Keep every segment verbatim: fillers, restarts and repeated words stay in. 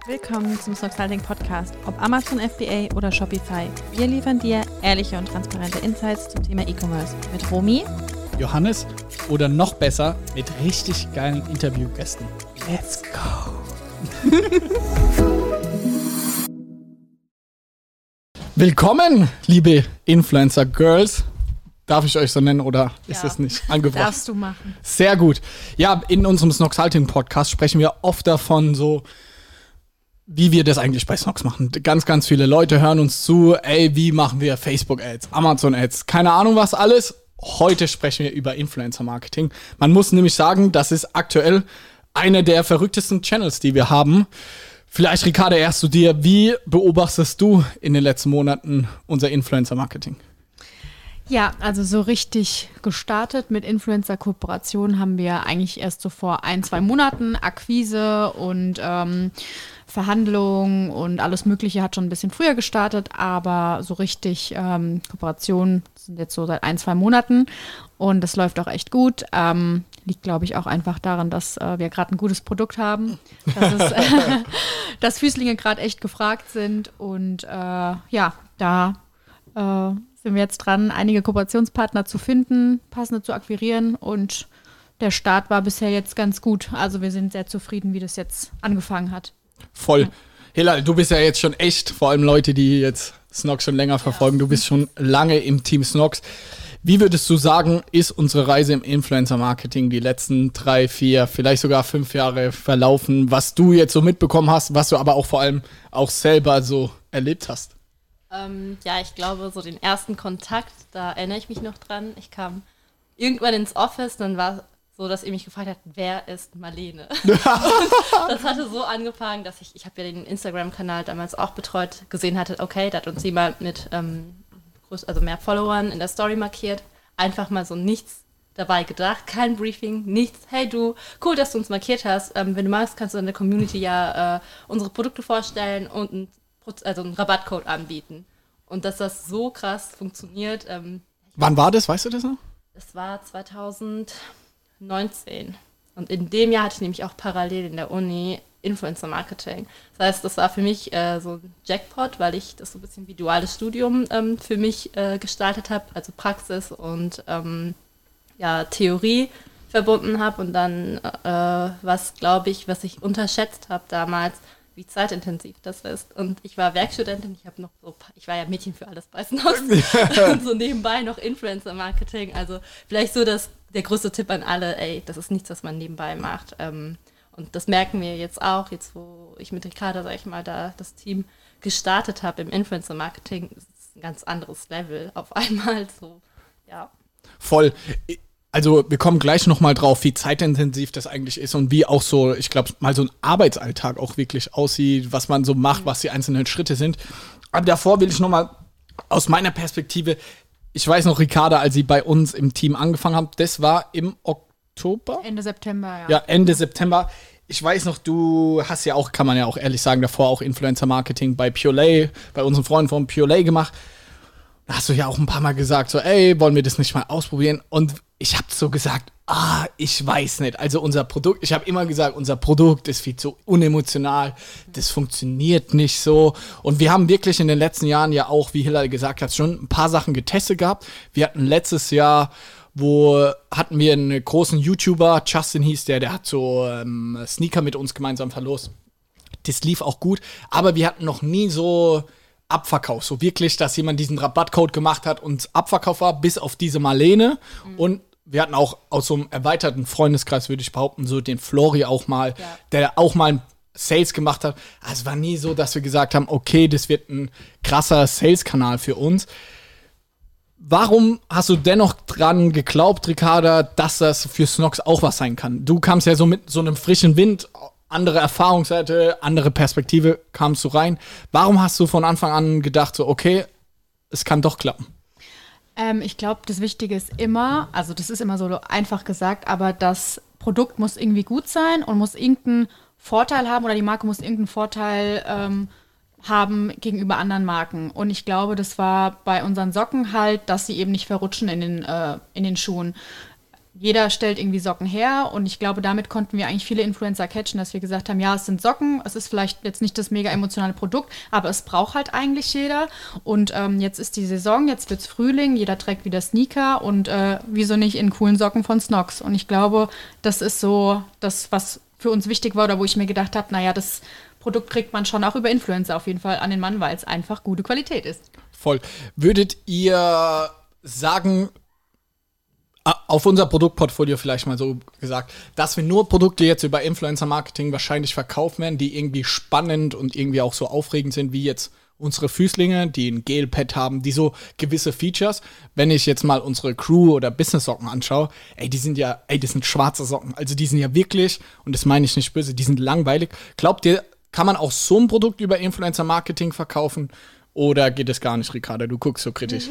Willkommen zum Snoxalting Podcast, ob Amazon F B A oder Shopify. Wir liefern dir ehrliche und transparente Insights zum Thema E-Commerce mit Romy, Johannes oder noch besser mit richtig geilen Interviewgästen. Let's go! Willkommen, liebe Influencer-Girls. Darf ich euch so nennen oder ist ja, das nicht angebracht? Darfst du machen. Sehr gut. Ja, in unserem Snoxalting-Podcast sprechen wir oft davon, so wie wir das eigentlich bei Snox machen. Ganz, ganz viele Leute hören uns zu. Ey, wie machen wir Facebook-Ads, Amazon-Ads, keine Ahnung was alles. Heute sprechen wir über Influencer-Marketing. Man muss nämlich sagen, das ist aktuell eine der verrücktesten Channels, die wir haben. Vielleicht, Ricarda, erst zu dir. Wie beobachtest du in den letzten Monaten unser Influencer-Marketing? Ja, also so richtig gestartet mit Influencer-Kooperationen haben wir eigentlich erst so vor ein, zwei Monaten. Akquise und ähm, Verhandlungen und alles Mögliche hat schon ein bisschen früher gestartet, aber so richtig ähm, Kooperationen sind jetzt so seit ein, zwei Monaten und das läuft auch echt gut. Ähm, liegt, glaube ich, auch einfach daran, dass äh, wir gerade ein gutes Produkt haben, dass, es, äh, dass Füßlinge gerade echt gefragt sind und äh, ja, da äh, sind wir jetzt dran, einige Kooperationspartner zu finden, passende zu akquirieren und der Start war bisher jetzt ganz gut. Also wir sind sehr zufrieden, wie das jetzt angefangen hat. Voll. Ja. Hilal, du bist ja jetzt schon echt, vor allem Leute, die jetzt Snox schon länger verfolgen, ja. Du bist schon lange im Team Snox. Wie würdest du sagen, ist unsere Reise im Influencer-Marketing die letzten drei, vier, vielleicht sogar fünf Jahre verlaufen, was du jetzt so mitbekommen hast, was du aber auch vor allem auch selber so erlebt hast? Ähm, ja, ich glaube, so den ersten Kontakt, da erinnere ich mich noch dran. Ich kam irgendwann ins Office, dann war so, dass ihr mich gefragt habt, wer ist Marlene? Das hatte so angefangen, dass ich, ich habe ja den Instagram-Kanal damals auch betreut, gesehen hatte, okay, da hat uns jemand mit ähm, groß, also mehr Followern in der Story markiert. Einfach mal so nichts dabei gedacht, kein Briefing, nichts. Hey du, cool, dass du uns markiert hast. Ähm, wenn du magst, kannst du in der Community ja äh, unsere Produkte vorstellen und einen, also einen Rabattcode anbieten. Und dass das so krass funktioniert. Ähm, Wann war das? Weißt du das noch? Es war zweitausendneunzehn. Und in dem Jahr hatte ich nämlich auch parallel in der Uni Influencer Marketing. Das heißt, das war für mich äh, so ein Jackpot, weil ich das so ein bisschen wie duales Studium ähm, für mich äh, gestaltet habe, also Praxis und ähm, ja, Theorie verbunden habe. Und dann, äh, was glaube ich, was ich unterschätzt habe damals, wie zeitintensiv das ist. Und ich war Werkstudentin, ich habe noch so, ich war ja Mädchen für alles bei Snox und so nebenbei noch Influencer-Marketing. Also vielleicht so das, der größte Tipp an alle, ey, das ist nichts, was man nebenbei macht. Ähm, und das merken wir jetzt auch, jetzt wo ich mit Ricarda, sag ich mal, da das Team gestartet habe im Influencer-Marketing, ist es ein ganz anderes Level auf einmal. So, ja. Voll. Also wir kommen gleich nochmal drauf, wie zeitintensiv das eigentlich ist und wie auch so, ich glaube, mal so ein Arbeitsalltag auch wirklich aussieht, was man so macht, was die einzelnen Schritte sind. Aber davor will ich nochmal aus meiner Perspektive, ich weiß noch, Ricarda, als sie bei uns im Team angefangen hat, das war im Oktober? Ende September, ja. Ja, Ende September. Ich weiß noch, du hast ja auch, kann man ja auch ehrlich sagen, davor auch Influencer-Marketing bei Purelay, bei unseren Freunden von Purelay gemacht. Da hast du ja auch ein paar Mal gesagt, so, ey, wollen wir das nicht mal ausprobieren? Und ich habe so gesagt, ah, ich weiß nicht. Also unser Produkt, ich habe immer gesagt, unser Produkt ist viel zu unemotional, das funktioniert nicht so. Und wir haben wirklich in den letzten Jahren ja auch, wie Hilal gesagt hat, schon ein paar Sachen getestet gehabt. Wir hatten letztes Jahr, wo hatten wir einen großen YouTuber, Justin hieß der, der hat so ähm, Sneaker mit uns gemeinsam verlost. Das lief auch gut, aber wir hatten noch nie so Abverkauf, so wirklich, dass jemand diesen Rabattcode gemacht hat und Abverkauf war, bis auf diese Marlene. Mhm. Und wir hatten auch aus so einem erweiterten Freundeskreis, würde ich behaupten, so den Flori auch mal, ja. Der auch mal Sales gemacht hat. Also es war nie so, dass wir gesagt haben, okay, das wird ein krasser Sales-Kanal für uns. Warum hast du dennoch dran geglaubt, Ricarda, dass das für Snox auch was sein kann? Du kamst ja so mit so einem frischen Wind, andere Erfahrungsseite, andere Perspektive kamst du rein. Warum hast du von Anfang an gedacht, so okay, es kann doch klappen? Ähm, ich glaube, das Wichtige ist immer, also das ist immer so einfach gesagt, aber das Produkt muss irgendwie gut sein und muss irgendeinen Vorteil haben oder die Marke muss irgendeinen Vorteil ähm, haben gegenüber anderen Marken. Und ich glaube, das war bei unseren Socken halt, dass sie eben nicht verrutschen in den, äh, in den Schuhen. jeder stellt irgendwie Socken her und ich glaube, damit konnten wir eigentlich viele Influencer catchen, dass wir gesagt haben, ja, es sind Socken, es ist vielleicht jetzt nicht das mega emotionale Produkt, aber es braucht halt eigentlich jeder und ähm, jetzt ist die Saison, jetzt wird's Frühling, jeder trägt wieder Sneaker und äh, wieso nicht in coolen Socken von Snox und ich glaube, das ist so das, was für uns wichtig war oder wo ich mir gedacht habe, naja, das Produkt kriegt man schon auch über Influencer auf jeden Fall an den Mann, weil es einfach gute Qualität ist. Voll. Würdet ihr sagen, auf unser Produktportfolio vielleicht mal so gesagt, dass wir nur Produkte jetzt über Influencer-Marketing wahrscheinlich verkaufen werden, die irgendwie spannend und irgendwie auch so aufregend sind, wie jetzt unsere Füßlinge, die ein Gel-Pad haben, die so gewisse Features, wenn ich jetzt mal unsere Crew- oder Business-Socken anschaue, ey, die sind ja, ey, das sind schwarze Socken, also die sind ja wirklich, und das meine ich nicht böse, die sind langweilig. Glaubt ihr, kann man auch so ein Produkt über Influencer-Marketing verkaufen oder geht es gar nicht, Ricarda? Du guckst so kritisch.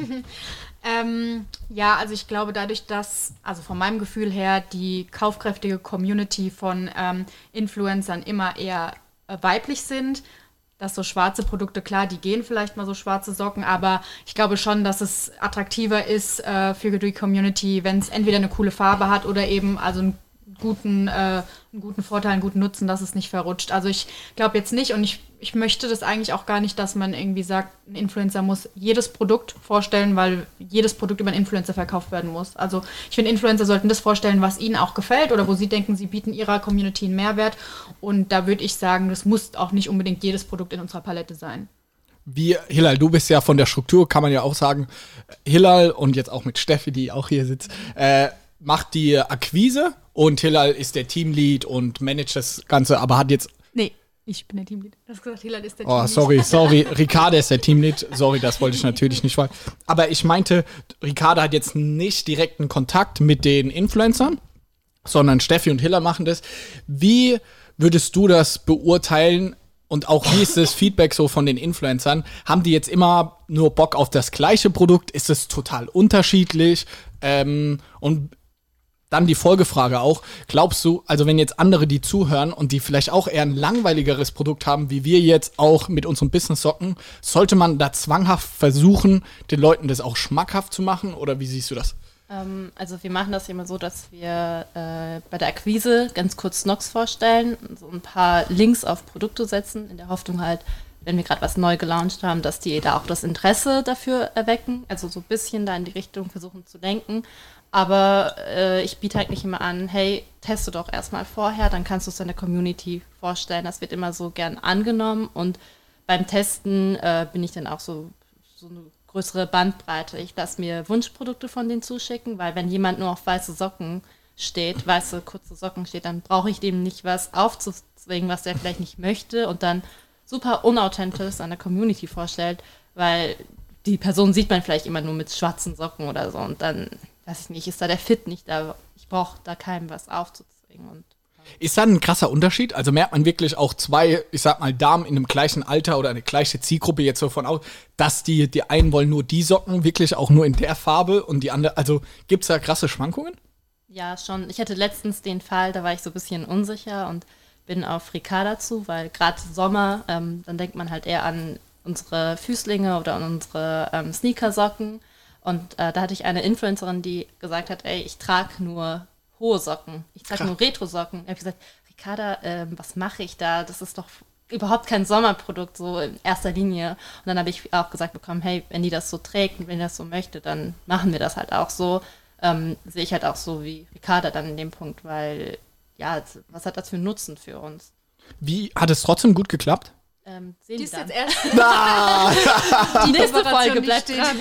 Ähm, ja, also ich glaube dadurch, dass, also von meinem Gefühl her, die kaufkräftige Community von ähm, Influencern immer eher äh, weiblich sind, dass so schwarze Produkte, klar, die gehen vielleicht mal so schwarze Socken, aber ich glaube schon, dass es attraktiver ist äh, für die Community, wenn es entweder eine coole Farbe hat oder eben also einen guten, äh, einen guten Vorteil, einen guten Nutzen, dass es nicht verrutscht. Also ich glaube jetzt nicht und ich, ich möchte das eigentlich auch gar nicht, dass man irgendwie sagt, ein Influencer muss jedes Produkt vorstellen, weil jedes Produkt über einen Influencer verkauft werden muss. Also ich finde, Influencer sollten das vorstellen, was ihnen auch gefällt oder wo sie denken, sie bieten ihrer Community einen Mehrwert. Und da würde ich sagen, das muss auch nicht unbedingt jedes Produkt in unserer Palette sein. Wie, Hilal, du bist ja von der Struktur, kann man ja auch sagen, Hilal und jetzt auch mit Steffi, die auch hier sitzt, äh, macht die Akquise und Hilal ist der Teamlead und managt das Ganze, aber hat jetzt... Nee, ich bin der Teamlead. Du hast gesagt, Hilal ist der Oh, Teamlead. sorry, sorry, Ricarda ist der Teamlead. Sorry, das wollte ich natürlich nicht. Aber ich meinte, Ricarda hat jetzt nicht direkten Kontakt mit den Influencern, sondern Steffi und Hilal machen das. Wie würdest du das beurteilen? Und auch wie ist das Feedback so von den Influencern? Haben die jetzt immer nur Bock auf das gleiche Produkt? Ist es total unterschiedlich? Ähm, und dann die Folgefrage auch, glaubst du, also wenn jetzt andere die zuhören und die vielleicht auch eher ein langweiligeres Produkt haben, wie wir jetzt auch mit unserem Business-Socken, sollte man da zwanghaft versuchen, den Leuten das auch schmackhaft zu machen? Oder wie siehst du das? Ähm, also wir machen das immer so, dass wir äh, bei der Akquise ganz kurz Snox vorstellen, so ein paar Links auf Produkte setzen, in der Hoffnung halt, wenn wir gerade was neu gelauncht haben, dass die da auch das Interesse dafür erwecken, also so ein bisschen da in die Richtung versuchen zu lenken. Aber äh, ich biete halt nicht immer an, hey, teste doch erstmal vorher, dann kannst du es deiner Community vorstellen. Das wird immer so gern angenommen und beim Testen äh, bin ich dann auch so, so eine größere Bandbreite. Ich lasse mir Wunschprodukte von denen zuschicken, weil wenn jemand nur auf weiße Socken steht, weiße kurze Socken steht, dann brauche ich dem nicht was aufzuzwingen, was der vielleicht nicht möchte und dann super unauthentisch seiner Community vorstellt, weil die Person sieht man vielleicht immer nur mit schwarzen Socken oder so und dann, weiß ich nicht, ist da der Fit nicht da. Ich brauche da keinem was aufzuzwingen. Und ist da ein krasser Unterschied? Also merkt man wirklich auch zwei, ich sag mal, Damen in einem gleichen Alter oder eine gleiche Zielgruppe jetzt so von aus, dass die, die einen wollen nur die Socken, wirklich auch nur in der Farbe und die andere, also gibt's da krasse Schwankungen? Ja, schon. Ich hatte letztens den Fall, da war ich so ein bisschen unsicher und bin auf Ricarda zu, weil gerade Sommer, ähm, dann denkt man halt eher an unsere Füßlinge oder an unsere ähm, Sneakersocken. Und äh, da hatte ich eine Influencerin, die gesagt hat, ey, ich trage nur hohe Socken. Ich trage nur Retro-Socken. Da habe ich gesagt, Ricarda, äh, was mache ich da? Das ist doch überhaupt kein Sommerprodukt, so in erster Linie. Und dann habe ich auch gesagt bekommen, hey, wenn die das so trägt und wenn die das so möchte, dann machen wir das halt auch so. Ähm, sehe ich halt auch so wie Ricarda dann in dem Punkt, weil, ja, was hat das für einen Nutzen für uns? Wie, hat es trotzdem gut geklappt? Ähm, sehen Die die ist dann. jetzt erst Ah! Die nächste Kooperation, Folge die bleibt steht- dran.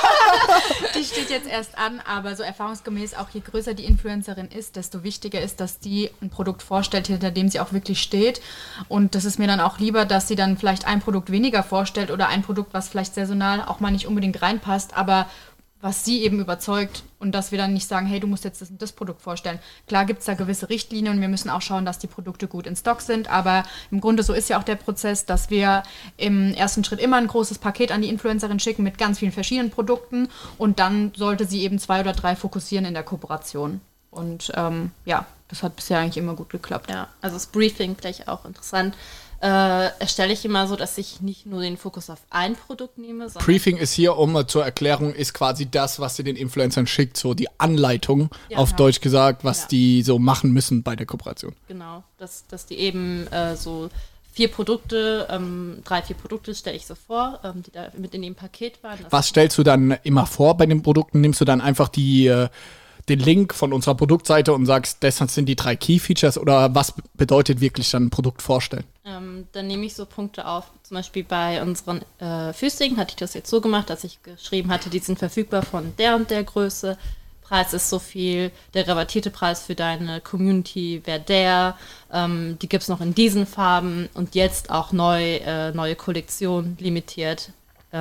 Die steht jetzt erst an, aber so erfahrungsgemäß auch je größer die Influencerin ist, desto wichtiger ist, dass die ein Produkt vorstellt, hinter dem sie auch wirklich steht. Und das ist mir dann auch lieber, dass sie dann vielleicht ein Produkt weniger vorstellt oder ein Produkt, was vielleicht saisonal auch mal nicht unbedingt reinpasst, aber was sie eben überzeugt und dass wir dann nicht sagen, hey, du musst jetzt das, das Produkt vorstellen. Klar gibt es da gewisse Richtlinien und wir müssen auch schauen, dass die Produkte gut in Stock sind, aber im Grunde so ist ja auch der Prozess, dass wir im ersten Schritt immer ein großes Paket an die Influencerin schicken mit ganz vielen verschiedenen Produkten und dann sollte sie eben zwei oder drei fokussieren in der Kooperation. Und ähm, ja, das hat bisher eigentlich immer gut geklappt. Ja, also das Briefing vielleicht auch interessant. Äh, erstelle ich immer so, dass ich nicht nur den Fokus auf ein Produkt nehme, sondern Briefing ist hier, um äh, zur Erklärung, ist quasi das, was ihr den Influencern schickt, so die Anleitung, Ja, auf genau. Deutsch gesagt, was Ja. die so machen müssen bei der Kooperation. genau, dass, dass die eben äh, so vier Produkte, ähm, drei, vier Produkte stelle ich so vor, ähm, die da mit in dem Paket waren. Das Was stellst du dann immer vor bei den Produkten? Nimmst du dann einfach die, äh, den Link von unserer Produktseite und sagst, das sind die drei Key-Features oder was bedeutet wirklich dann ein Produkt vorstellen? Ähm, dann nehme ich so Punkte auf, zum Beispiel bei unseren äh, Füßlingen hatte ich das jetzt so gemacht, dass ich geschrieben hatte, die sind verfügbar von der und der Größe, Preis ist so viel, der rabattierte Preis für deine Community wäre der, ähm, die gibt es noch in diesen Farben und jetzt auch neu, äh, neue Kollektion, limitiert,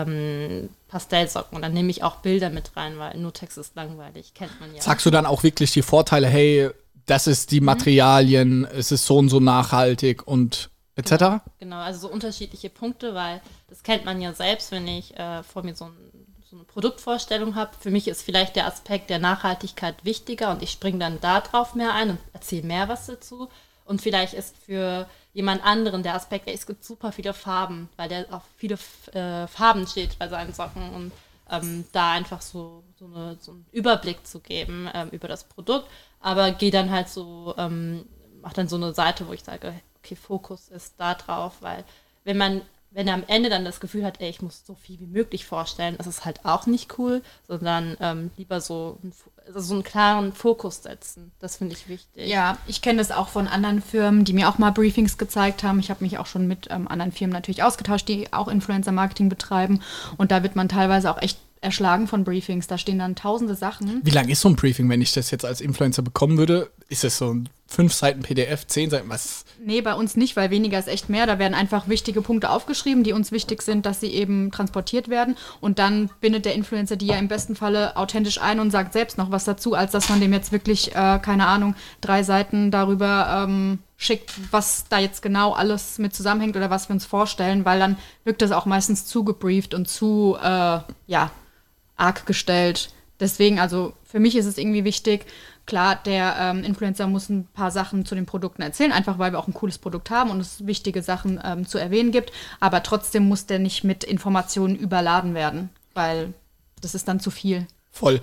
ähm, Pastellsocken und dann nehme ich auch Bilder mit rein, weil nur Text ist langweilig, kennt man ja. Sagst du dann auch wirklich die Vorteile, hey, das ist die Materialien, es ist so und so nachhaltig und et cetera? Genau, also so unterschiedliche Punkte, weil das kennt man ja selbst, wenn ich äh, vor mir so, ein, so eine Produktvorstellung habe. Für mich ist vielleicht der Aspekt der Nachhaltigkeit wichtiger und ich springe dann da drauf mehr ein und erzähle mehr was dazu. Und vielleicht ist für jemand anderen der Aspekt, ey, es gibt super viele Farben, weil der auf viele äh, Farben steht bei seinen Socken und ähm, da einfach so, so, eine, so einen Überblick zu geben ähm, über das Produkt. Aber gehe dann halt so, ähm, mache dann so eine Seite, wo ich sage, okay, Fokus ist da drauf, weil wenn man, wenn er am Ende dann das Gefühl hat, ey, ich muss so viel wie möglich vorstellen, das ist halt auch nicht cool, sondern ähm, lieber so, ein, also so einen klaren Fokus setzen. Das finde ich wichtig. Ja, ich kenne das auch von anderen Firmen, die mir auch mal Briefings gezeigt haben. Ich habe mich auch schon mit ähm, anderen Firmen natürlich ausgetauscht, die auch Influencer-Marketing betreiben. Und da wird man teilweise auch echt erschlagen von Briefings. Da stehen dann tausende Sachen. Wie lang ist so ein Briefing, wenn ich das jetzt als Influencer bekommen würde? Ist es so ein fünf Seiten P D F, zehn Seiten, was? Nee, bei uns nicht, weil weniger ist echt mehr. Da werden einfach wichtige Punkte aufgeschrieben, die uns wichtig sind, dass sie eben transportiert werden. Und dann bindet der Influencer die ja im besten Falle authentisch ein und sagt selbst noch was dazu, als dass man dem jetzt wirklich, äh, keine Ahnung, drei Seiten darüber ähm, schickt, was da jetzt genau alles mit zusammenhängt oder was wir uns vorstellen, weil dann wirkt das auch meistens zu gebrieft und zu, äh, ja, arg gestellt. Deswegen, also für mich ist es irgendwie wichtig, klar, der ähm, Influencer muss ein paar Sachen zu den Produkten erzählen, einfach weil wir auch ein cooles Produkt haben und es wichtige Sachen ähm, zu erwähnen gibt, aber trotzdem muss der nicht mit Informationen überladen werden, weil das ist dann zu viel. Voll.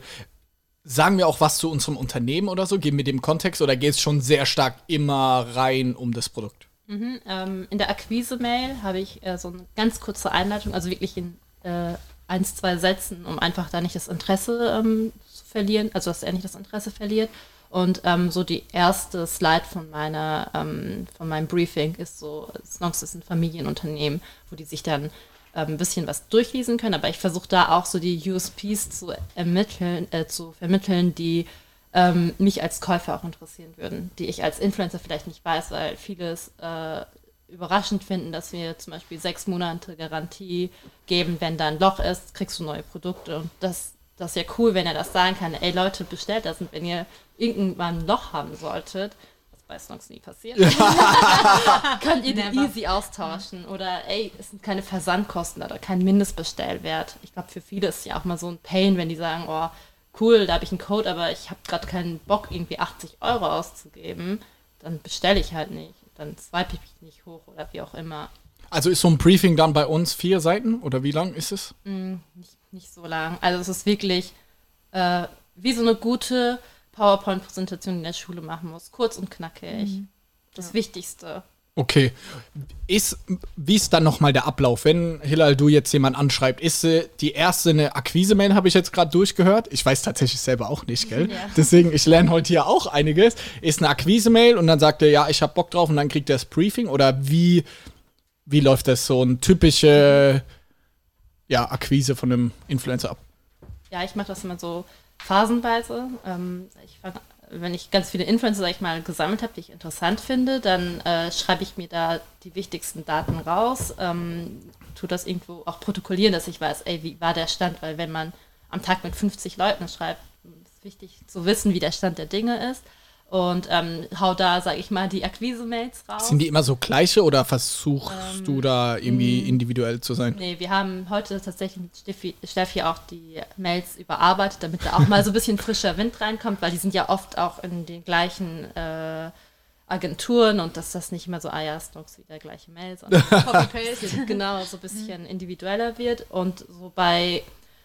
Sagen wir auch was zu unserem Unternehmen oder so? Geben wir dem Kontext oder geht es schon sehr stark immer rein um das Produkt? Mhm, ähm, in der Akquise-Mail habe ich äh, so eine ganz kurze Einleitung, also wirklich in äh, eins, zwei Sätzen, um einfach da nicht das Interesse ähm, zu verlieren, also dass er nicht das Interesse verliert. Und ähm, so die erste Slide von meiner, ähm, von meinem Briefing ist so, Snox ist ein Familienunternehmen, wo die sich dann ähm, ein bisschen was durchlesen können, aber ich versuche da auch so die U S Ps zu ermitteln, äh, zu vermitteln, die ähm, mich als Käufer auch interessieren würden, die ich als Influencer vielleicht nicht weiß, weil vieles äh, überraschend finden, dass wir zum Beispiel sechs Monate Garantie geben, wenn da ein Loch ist, kriegst du neue Produkte. Und das, das ist ja cool, wenn er das sagen kann, ey Leute, bestellt das und wenn ihr irgendwann ein Loch haben solltet, was bei Snox nie passiert, könnt ihr die Never. easy austauschen. Oder ey, es sind keine Versandkosten oder kein Mindestbestellwert. Ich glaube, für viele ist es ja auch mal so ein Pain, wenn die sagen, oh, cool, da habe ich einen Code, aber ich habe gerade keinen Bock, irgendwie achtzig Euro auszugeben, dann bestelle ich halt nicht. Dann swipe ich mich nicht hoch oder wie auch immer. Also ist so ein Briefing dann bei uns vier Seiten oder wie lang ist es? Mm, nicht, nicht so lang. Also es ist wirklich äh, wie so eine gute PowerPoint-Präsentation, die in der Schule machen muss. Kurz und knackig. Mhm. Das ja. Wichtigste. Okay. Ist, wie ist dann nochmal der Ablauf, wenn, Hilal, du jetzt jemanden anschreibt? Ist äh, die erste eine Akquise-Mail, habe ich jetzt gerade durchgehört? Ich weiß tatsächlich selber auch nicht, gell? Ja. Deswegen, ich lerne heute hier auch einiges. Ist eine Akquise-Mail und dann sagt er, ja, ich habe Bock drauf und dann kriegt er das Briefing? Oder wie, wie läuft das so eine typische ja, Akquise von einem Influencer ab? Ja, ich mache das immer so phasenweise. Ähm, ich fange Wenn ich ganz viele Influencer, sag ich mal, gesammelt habe, die ich interessant finde, dann äh, schreibe ich mir da die wichtigsten Daten raus, ähm, tue das irgendwo auch protokollieren, dass ich weiß, ey, wie war der Stand, weil wenn man am Tag mit fünfzig Leuten schreibt, ist wichtig zu wissen, wie der Stand der Dinge ist. und ähm, hau da, sag ich mal, die Akquise-Mails raus. Sind die immer so gleiche oder versuchst ähm, du da irgendwie mh. individuell zu sein? Nee, wir haben heute tatsächlich mit Steffi, Steffi auch die Mails überarbeitet, damit da auch mal so ein bisschen frischer Wind reinkommt, weil die sind ja oft auch in den gleichen äh, Agenturen und dass das nicht immer so, ah ja, Stocks wieder gleiche Mails, sondern Copy-Paste, genau, so ein bisschen individueller wird. Und so bei,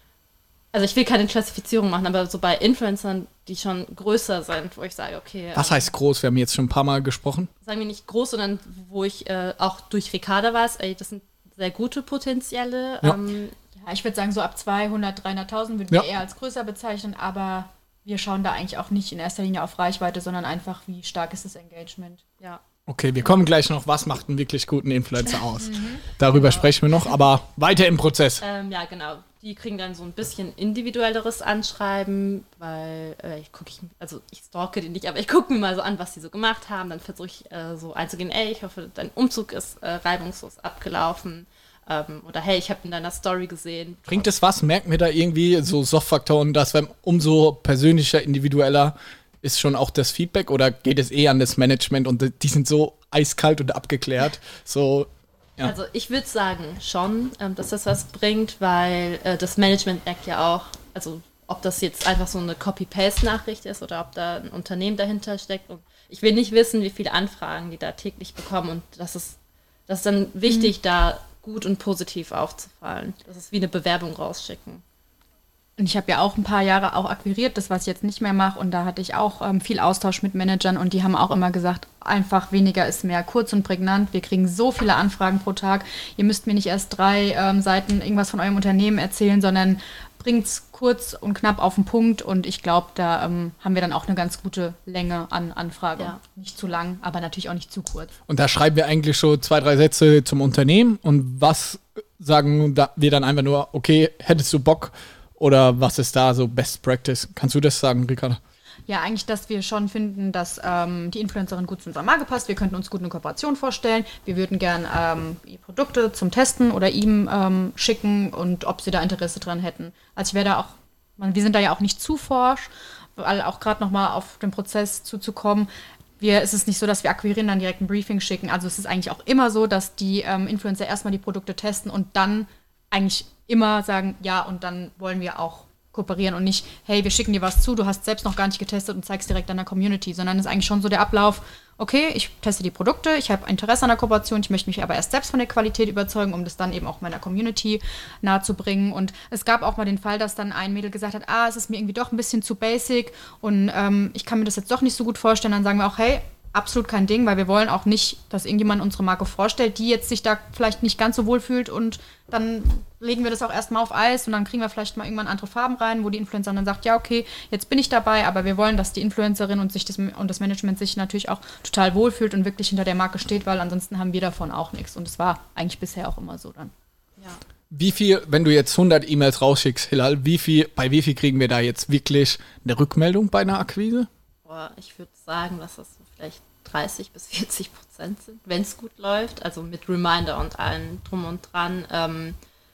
also ich will keine Klassifizierung machen, aber so bei Influencern, die schon größer sind, wo ich sage, okay. Was heißt groß? Wir haben jetzt schon ein paar Mal gesprochen. Sagen wir nicht groß, sondern wo ich äh, auch durch Ricarda weiß, ey, das sind sehr gute Potenziale. Ja, ähm, ja ich würde sagen, so ab zweihundert, dreihunderttausend würden ja. wir eher als größer bezeichnen, aber wir schauen da eigentlich auch nicht in erster Linie auf Reichweite, sondern einfach, wie stark ist das Engagement. Ja. Okay, wir kommen gleich noch, was macht einen wirklich guten Influencer aus? Darüber genau. sprechen wir noch, aber weiter im Prozess. Ähm, ja, genau. Die kriegen dann so ein bisschen individuelleres Anschreiben, weil äh, ich gucke, ich, also ich stalke die nicht, aber ich gucke mir mal so an, was die so gemacht haben. Dann versuche ich äh, so einzugehen, ey, ich hoffe, dein Umzug ist äh, reibungslos abgelaufen. Ähm, oder hey, ich habe in deiner Story gesehen. Bringt es was? Merken wir da irgendwie so Soft-Faktoren, dass wenn umso persönlicher, individueller ist schon auch das Feedback oder geht es eh an das Management und die sind so eiskalt und abgeklärt? So, ja. Also ich würde sagen schon, ähm, dass das was bringt, weil äh, das Management merkt ja auch, also ob das jetzt einfach so eine Copy-Paste-Nachricht ist oder ob da ein Unternehmen dahinter steckt. Und ich will nicht wissen, wie viele Anfragen die da täglich bekommen und das ist, das ist dann wichtig, mhm. da gut und positiv aufzufallen. Das ist wie eine Bewerbung rausschicken. Und ich habe ja auch ein paar Jahre auch akquiriert, das, was ich jetzt nicht mehr mache. Und da hatte ich auch ähm, viel Austausch mit Managern. Und die haben auch immer gesagt, einfach weniger ist mehr, kurz und prägnant. Wir kriegen so viele Anfragen pro Tag. Ihr müsst mir nicht erst drei ähm, Seiten irgendwas von eurem Unternehmen erzählen, sondern bringt es kurz und knapp auf den Punkt. Und ich glaube, da ähm, haben wir dann auch eine ganz gute Länge an Anfragen. Ja. Nicht zu lang, aber natürlich auch nicht zu kurz. Und da schreiben wir eigentlich schon zwei, drei Sätze zum Unternehmen. Und was sagen wir dann einfach nur, okay, hättest du Bock? Oder was ist da so Best Practice? Kannst du das sagen, Ricarda? Ja, eigentlich, dass wir schon finden, dass ähm, die Influencerin gut zu unserer Marke passt. Wir könnten uns gut eine Kooperation vorstellen. Wir würden gern ähm, die Produkte zum Testen oder ihm ähm, schicken und ob sie da Interesse dran hätten. Also ich wäre da auch, man, wir sind da ja auch nicht zu forsch, weil auch gerade nochmal auf den Prozess zuzukommen. Wir, es ist nicht so, dass wir akquirieren, dann direkt ein Briefing schicken. Also es ist eigentlich auch immer so, dass die ähm, Influencer erstmal die Produkte testen und dann eigentlich immer sagen, ja, und dann wollen wir auch kooperieren und nicht, hey, wir schicken dir was zu, du hast selbst noch gar nicht getestet und zeigst direkt an der Community, sondern es ist eigentlich schon so der Ablauf, okay, ich teste die Produkte, ich habe Interesse an der Kooperation, ich möchte mich aber erst selbst von der Qualität überzeugen, um das dann eben auch meiner Community nahezubringen. Und es gab auch mal den Fall, dass dann ein Mädel gesagt hat, ah, es ist mir irgendwie doch ein bisschen zu basic und ähm, ich kann mir das jetzt doch nicht so gut vorstellen. Dann sagen wir auch, hey, absolut kein Ding, weil wir wollen auch nicht, dass irgendjemand unsere Marke vorstellt, die jetzt sich da vielleicht nicht ganz so wohl fühlt und dann legen wir das auch erstmal auf Eis und dann kriegen wir vielleicht mal irgendwann andere Farben rein, wo die Influencerin dann sagt, ja, okay, jetzt bin ich dabei, aber wir wollen, dass die Influencerin und sich das, und das Management sich natürlich auch total wohlfühlt und wirklich hinter der Marke steht, weil ansonsten haben wir davon auch nichts und es war eigentlich bisher auch immer so dann. Ja. Wie viel, wenn du jetzt hundert E-Mails rausschickst, Hilal, wie viel, bei wie viel kriegen wir da jetzt wirklich eine Rückmeldung bei einer Akquise? Boah, ich würde sagen, dass das so vielleicht dreißig bis vierzig Prozent sind, wenn es gut läuft, also mit Reminder und allem drum und dran. Ähm,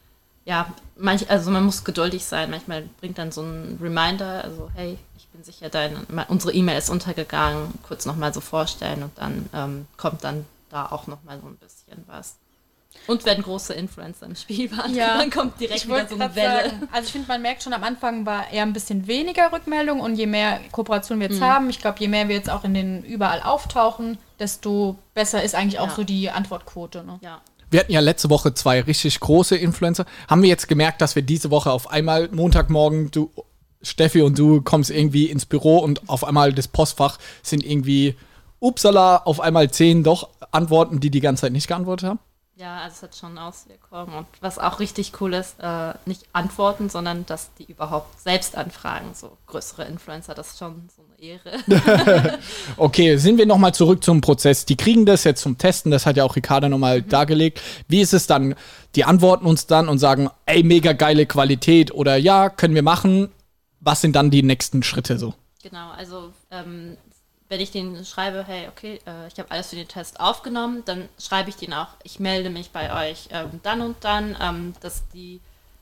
ja, manch, also man muss geduldig sein, manchmal bringt dann so ein Reminder, also hey, ich bin sicher, deine, unsere E-Mail ist untergegangen, kurz nochmal so vorstellen und dann ähm, kommt dann da auch nochmal so ein bisschen was. Und wenn große Influencer im Spiel waren, ja, dann kommt direkt wieder so eine Welle. Sagen, also ich finde, man merkt schon, am Anfang war eher ein bisschen weniger Rückmeldung und je mehr Kooperation wir jetzt mhm. haben, ich glaube, je mehr wir jetzt auch in den überall auftauchen, desto besser ist eigentlich auch ja. so die Antwortquote. Ne? Ja. Wir hatten ja letzte Woche zwei richtig große Influencer. Haben wir jetzt gemerkt, dass wir diese Woche auf einmal Montagmorgen, du, Steffi und du kommst irgendwie ins Büro und auf einmal das Postfach sind irgendwie, upsala, auf einmal zehn doch Antworten, die die ganze Zeit nicht geantwortet haben? Ja, also es hat schon Auswirkungen. Und was auch richtig cool ist, äh, nicht antworten, sondern dass die überhaupt selbst anfragen. So größere Influencer, das ist schon so eine Ehre. Okay, sind wir nochmal zurück zum Prozess. Die kriegen das jetzt zum Testen, das hat ja auch Ricarda nochmal mhm. dargelegt. Wie ist es dann? Die antworten uns dann und sagen, ey, mega geile Qualität oder ja, können wir machen. Was sind dann die nächsten Schritte so? Genau, also ähm, wenn ich denen schreibe, hey, okay, äh, ich habe alles für den Test aufgenommen, dann schreibe ich denen auch, ich melde mich bei euch ähm, dann und dann, ähm, dass die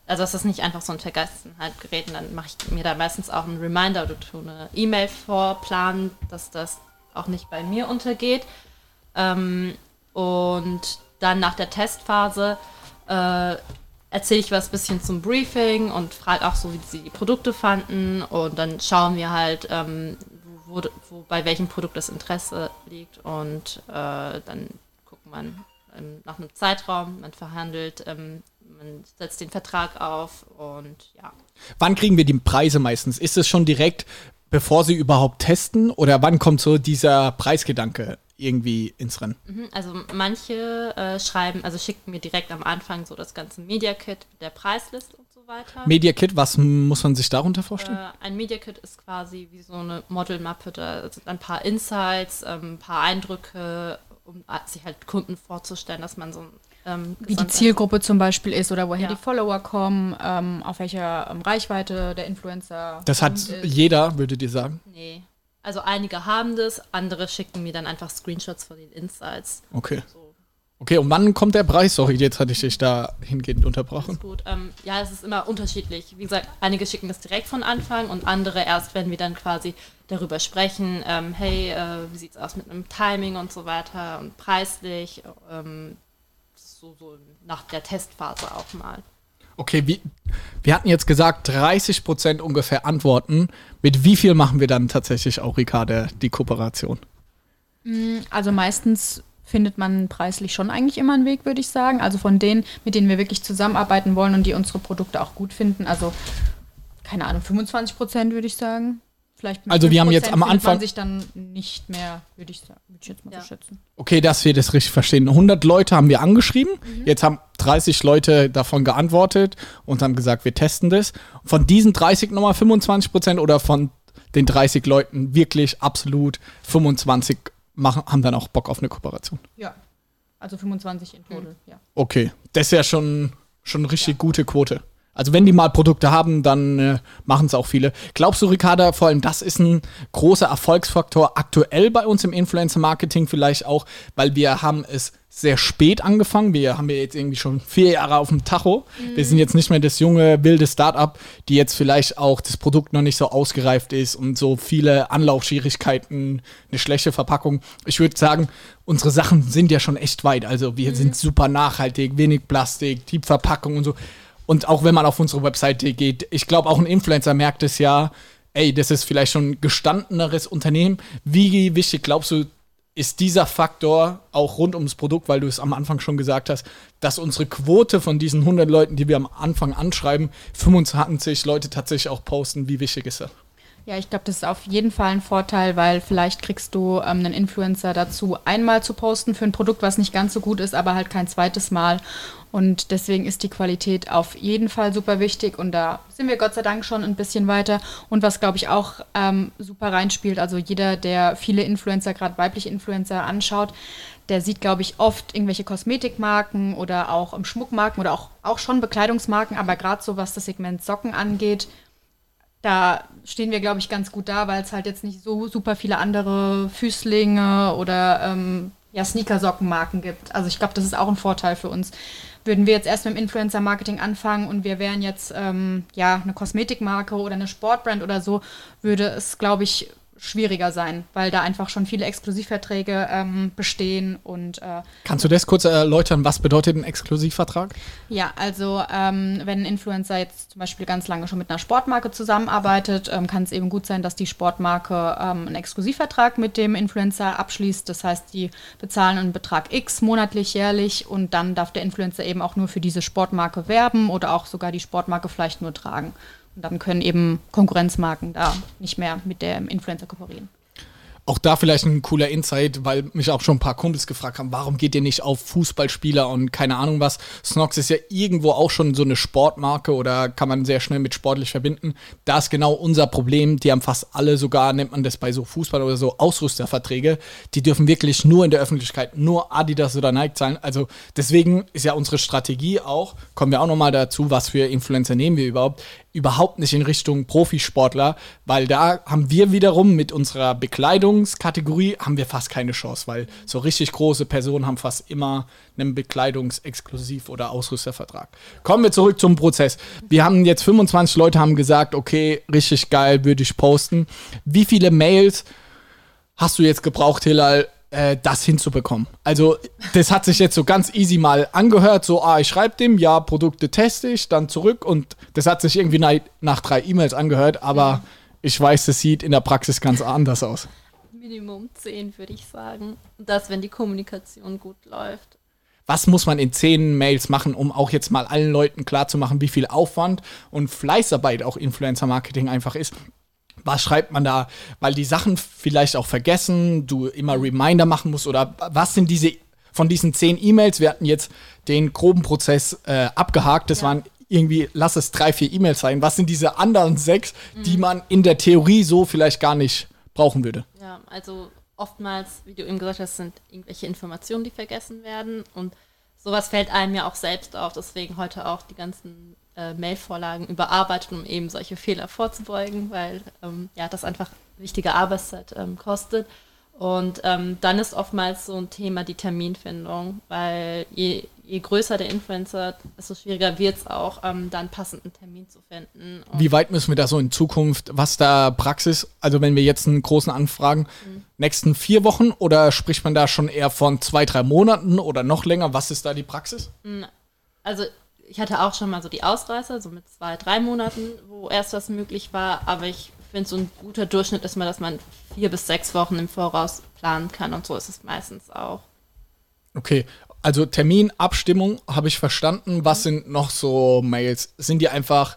also dass das nicht einfach so ein Vergessenheit gerät. Und dann mache ich mir da meistens auch einen Reminder oder tue eine E-Mail vorplanen, dass das auch nicht bei mir untergeht. Ähm, und dann nach der Testphase äh, erzähle ich was bisschen zum Briefing und frage auch so, wie sie die Produkte fanden. Und dann schauen wir halt, ähm, wo, wo, bei welchem Produkt das Interesse liegt. Und äh, dann guckt man ähm, nach einem Zeitraum, man verhandelt, ähm, man setzt den Vertrag auf und ja. Wann kriegen wir die Preise meistens? Ist es schon direkt, bevor sie überhaupt testen? Oder wann kommt so dieser Preisgedanke irgendwie ins Rennen? Also manche äh, schreiben, also schicken mir direkt am Anfang so das ganze Media Kit mit der Preisliste und so weiter. Media Kit, was muss man sich darunter vorstellen? Äh, ein Media Kit ist quasi wie so eine Modelmappe, da sind ein paar Insights, ähm, ein paar Eindrücke, um sich halt Kunden vorzustellen, dass man so ein ähm, wie die Zielgruppe zum Beispiel ist oder woher ja. die Follower kommen, ähm, auf welcher ähm, Reichweite der Influencer Das hat ist. jeder, würdet ihr sagen? Nee. Also einige haben das, andere schicken mir dann einfach Screenshots von den Insights. Okay. So. Okay, und wann kommt der Preis? Sorry, jetzt hatte ich dich da hingehend unterbrochen. Ist gut. Ähm, ja, es ist immer unterschiedlich. Wie gesagt, einige schicken das direkt von Anfang und andere erst, wenn wir dann quasi darüber sprechen, ähm, hey, äh, wie sieht's aus mit einem Timing und so weiter und preislich, ähm, so, so nach der Testphase auch mal. Okay, wie, wir hatten jetzt gesagt, dreißig Prozent ungefähr Antworten. Mit wie viel machen wir dann tatsächlich auch, Ricarda, die Kooperation? Also meistens findet man preislich schon eigentlich immer einen Weg, würde ich sagen. Also von denen, mit denen wir wirklich zusammenarbeiten wollen und die unsere Produkte auch gut finden. Also, keine Ahnung, fünfundzwanzig Prozent würde ich sagen. Vielleicht mit also wir haben jetzt am findet Anfang man sich dann nicht mehr, würde ich sagen, würde ich jetzt mal Ja. so schätzen. Okay, dass wir das richtig verstehen. hundert Leute haben wir angeschrieben. Mhm. Jetzt haben dreißig Leute davon geantwortet und haben gesagt, wir testen das. Von diesen dreißig nochmal fünfundzwanzig Prozent oder von den dreißig Leuten wirklich absolut fünfundzwanzig machen, haben dann auch Bock auf eine Kooperation. Ja, also fünfundzwanzig in total, mhm. ja. Okay, das ist ja schon, schon eine richtig ja. gute Quote. Also wenn die mal Produkte haben, dann äh, machen es auch viele. Glaubst du, Ricarda, vor allem das ist ein großer Erfolgsfaktor aktuell bei uns im Influencer-Marketing vielleicht auch, weil wir haben es sehr spät angefangen. Wir haben ja jetzt irgendwie schon vier Jahre auf dem Tacho. Mhm. Wir sind jetzt nicht mehr das junge, wilde Start-up, die jetzt vielleicht auch das Produkt noch nicht so ausgereift ist und so viele Anlaufschwierigkeiten, eine schlechte Verpackung. Ich würde sagen, unsere Sachen sind ja schon echt weit. Also wir mhm. sind super nachhaltig, wenig Plastik, die Verpackung und so. Und auch wenn man auf unsere Webseite geht, ich glaube, auch ein Influencer merkt es ja, ey, das ist vielleicht schon ein gestandeneres Unternehmen. Wie wichtig, glaubst du, ist dieser Faktor auch rund ums Produkt, weil du es am Anfang schon gesagt hast, dass unsere Quote von diesen hundert Leuten, die wir am Anfang anschreiben, fünfundzwanzig Leute tatsächlich auch posten? Wie wichtig ist das? Ja, ich glaube, das ist auf jeden Fall ein Vorteil, weil vielleicht kriegst du ähm, einen Influencer dazu, einmal zu posten für ein Produkt, was nicht ganz so gut ist, aber halt kein zweites Mal. Und deswegen ist die Qualität auf jeden Fall super wichtig und da sind wir Gott sei Dank schon ein bisschen weiter. Und was, glaube ich, auch ähm, super reinspielt, also jeder, der viele Influencer, gerade weibliche Influencer anschaut, der sieht, glaube ich, oft irgendwelche Kosmetikmarken oder auch um, Schmuckmarken oder auch, auch schon Bekleidungsmarken, aber gerade so, was das Segment Socken angeht, da stehen wir, glaube ich, ganz gut da, weil es halt jetzt nicht so super viele andere Füßlinge oder ähm, ja, Sneakersockenmarken gibt. Also ich glaube, das ist auch ein Vorteil für uns. Würden wir jetzt erst mit dem Influencer-Marketing anfangen und wir wären jetzt ähm, ja eine Kosmetikmarke oder eine Sportbrand oder so, würde es, glaube ich, schwieriger sein, weil da einfach schon viele Exklusivverträge ähm, bestehen und äh, Kannst du das kurz erläutern, was bedeutet ein Exklusivvertrag? Ja, also ähm, wenn ein Influencer jetzt zum Beispiel ganz lange schon mit einer Sportmarke zusammenarbeitet, ähm, kann es eben gut sein, dass die Sportmarke ähm, einen Exklusivvertrag mit dem Influencer abschließt. Das heißt, die bezahlen einen Betrag X monatlich, jährlich und dann darf der Influencer eben auch nur für diese Sportmarke werben oder auch sogar die Sportmarke vielleicht nur tragen. Und dann können eben Konkurrenzmarken da nicht mehr mit dem Influencer kooperieren. Auch da vielleicht ein cooler Insight, weil mich auch schon ein paar Kumpels gefragt haben, warum geht ihr nicht auf Fußballspieler und keine Ahnung was. Snox ist ja irgendwo auch schon so eine Sportmarke oder kann man sehr schnell mit sportlich verbinden. Da ist genau unser Problem. Die haben fast alle sogar, nennt man das bei so Fußball oder so, Ausrüsterverträge. Die dürfen wirklich nur in der Öffentlichkeit, nur Adidas oder Nike sein. Also deswegen ist ja unsere Strategie auch, kommen wir auch nochmal dazu, was für Influencer nehmen wir überhaupt, überhaupt nicht in Richtung Profisportler, weil da haben wir wiederum mit unserer Bekleidungskategorie haben wir fast keine Chance, weil so richtig große Personen haben fast immer einen Bekleidungsexklusiv- oder Ausrüstervertrag. Kommen wir zurück zum Prozess. Wir haben jetzt fünfundzwanzig Leute haben gesagt, okay, richtig geil, würde ich posten. Wie viele Mails hast du jetzt gebraucht, Hilal, äh, das hinzubekommen? Also das hat sich jetzt so ganz easy mal angehört, so, ah, ich schreibe dem, ja, Produkte teste ich, dann zurück und das hat sich irgendwie nach, nach drei E-Mails angehört, aber ja. Ich weiß, das sieht in der Praxis ganz anders aus. Minimum zehn, würde ich sagen. Das, wenn die Kommunikation gut läuft. Was muss man in zehn Mails machen, um auch jetzt mal allen Leuten klarzumachen, wie viel Aufwand und Fleißarbeit auch Influencer-Marketing einfach ist? Was schreibt man da? Weil die Sachen vielleicht auch vergessen, du immer Reminder machen musst oder was sind diese, von diesen zehn E-Mails, wir hatten jetzt den groben Prozess äh, abgehakt, das ja. waren irgendwie, lass es drei, vier E-Mails sein. Was sind diese anderen sechs, mhm. die man in der Theorie so vielleicht gar nicht brauchen würde? Ja, also oftmals, wie du eben gesagt hast, sind irgendwelche Informationen, die vergessen werden und sowas fällt einem ja auch selbst auf, deswegen heute auch die ganzen äh, Mailvorlagen überarbeitet, um eben solche Fehler vorzubeugen, weil ähm, ja, das einfach wichtige Arbeitszeit ähm, kostet. Und ähm, dann ist oftmals so ein Thema die Terminfindung, weil je, je größer der Influencer, desto schwieriger wird es auch, ähm, dann passenden Termin zu finden. Und wie weit müssen wir da so in Zukunft, was da Praxis, also wenn wir jetzt einen großen anfragen, mhm. nächsten vier Wochen oder spricht man da schon eher von zwei, drei Monaten oder noch länger? Was ist da die Praxis? Also ich hatte auch schon mal so die Ausreißer, so mit zwei, drei Monaten, wo erst was möglich war, aber ich finde, so ein guter Durchschnitt ist mal, dass man vier bis sechs Wochen im Voraus planen kann und so ist es meistens auch. Okay, also Termin, Abstimmung habe ich verstanden. Was sind noch so Mails? Sind die einfach,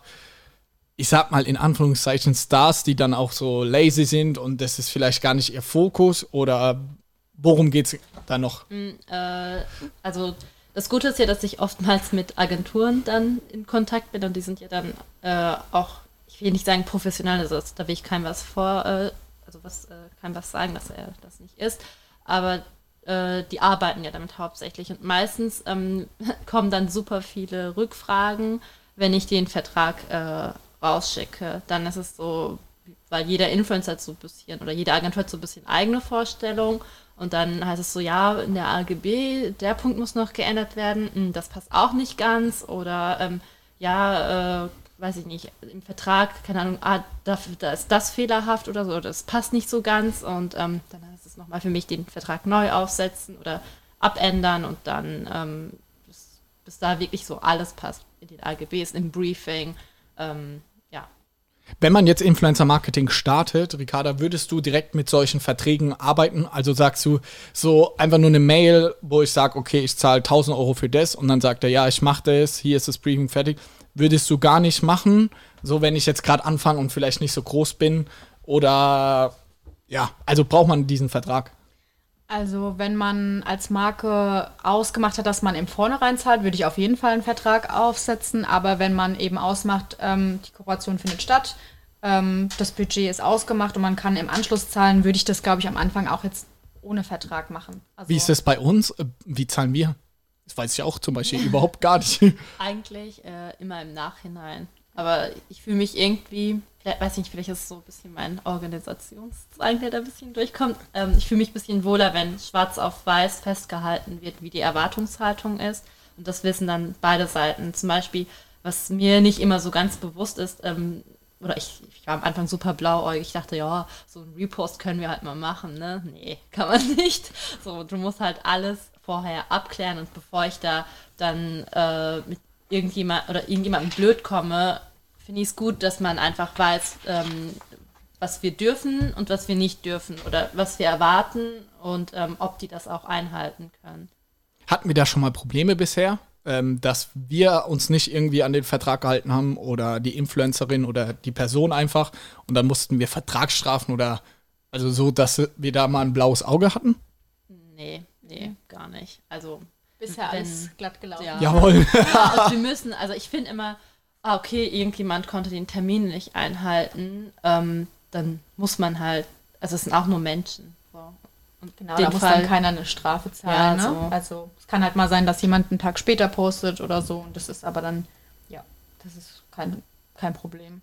ich sag mal in Anführungszeichen Stars, die dann auch so lazy sind und das ist vielleicht gar nicht ihr Fokus oder worum geht es da noch? Mm, äh, also das Gute ist ja, dass ich oftmals mit Agenturen dann in Kontakt bin und die sind ja dann äh, auch, ich will nicht sagen professionell, also das, da will ich keinem was vor, äh, also was, äh, keinem was sagen, dass er das nicht ist, aber äh, die arbeiten ja damit hauptsächlich und meistens ähm, kommen dann super viele Rückfragen, wenn ich den Vertrag äh, rausschicke. Dann ist es so, weil jeder Influencer hat so ein bisschen oder jede Agentur hat so ein bisschen eigene Vorstellung und dann heißt es so, ja, in der A G B, der Punkt muss noch geändert werden, das passt auch nicht ganz oder ähm, ja, äh, weiß ich nicht, im Vertrag, keine Ahnung, ah, da, da ist das fehlerhaft oder so, oder das passt nicht so ganz und ähm, dann heißt es nochmal für mich den Vertrag neu aufsetzen oder abändern und dann, ähm, bis, bis da wirklich so alles passt in den A G Bs, im Briefing, ähm, ja. Wenn man jetzt Influencer-Marketing startet, Ricarda, würdest du direkt mit solchen Verträgen arbeiten? Also sagst du so einfach nur eine Mail, wo ich sage, okay, ich zahle tausend Euro für das und dann sagt er, ja, ich mache das, hier ist das Briefing fertig. Würdest du gar nicht machen, so wenn ich jetzt gerade anfange und vielleicht nicht so groß bin? Oder ja, also braucht man diesen Vertrag? Also wenn man als Marke ausgemacht hat, dass man im Vornherein zahlt, würde ich auf jeden Fall einen Vertrag aufsetzen. Aber wenn man eben ausmacht, ähm, die Kooperation findet statt, ähm, das Budget ist ausgemacht und man kann im Anschluss zahlen, würde ich das, glaube ich, am Anfang auch jetzt ohne Vertrag machen. Also wie ist das bei uns? Wie zahlen wir? Das weiß ich auch zum Beispiel überhaupt gar nicht. Eigentlich äh, immer im Nachhinein. Aber ich fühle mich irgendwie, vielleicht, weiß nicht, vielleicht ist es so ein bisschen mein Organisationszwang, der da ein bisschen durchkommt. Ähm, ich fühle mich ein bisschen wohler, wenn schwarz auf weiß festgehalten wird, wie die Erwartungshaltung ist. Und das wissen dann beide Seiten. Zum Beispiel, was mir nicht immer so ganz bewusst ist, ähm, oder ich, ich war am Anfang super blauäugig. Ich dachte, ja, so ein Repost können wir halt mal machen, ne? Nee, kann man nicht. So, du musst halt alles vorher abklären und bevor ich da dann äh, mit irgendjemand oder irgendjemandem blöd komme, finde ich es gut, dass man einfach weiß, ähm, was wir dürfen und was wir nicht dürfen oder was wir erwarten und ähm, ob die das auch einhalten können. Hatten wir da schon mal Probleme bisher, ähm, dass wir uns nicht irgendwie an den Vertrag gehalten haben oder die Influencerin oder die Person einfach und dann mussten wir Vertragsstrafen oder also so, dass wir da mal ein blaues Auge hatten? Nee, nee, gar nicht. Also bisher wenn, alles glatt gelaufen. Ja. Jawohl. Ja, also wir müssen, also ich finde immer, ah, okay, irgendjemand konnte den Termin nicht einhalten, ähm, dann muss man halt, also es sind auch nur Menschen. So. Und genau, da muss Fall, dann keiner eine Strafe zahlen. Ja, ne? so. Also es kann halt mal sein, dass jemand einen Tag später postet oder so und das ist aber dann, ja, das ist kein kein Problem.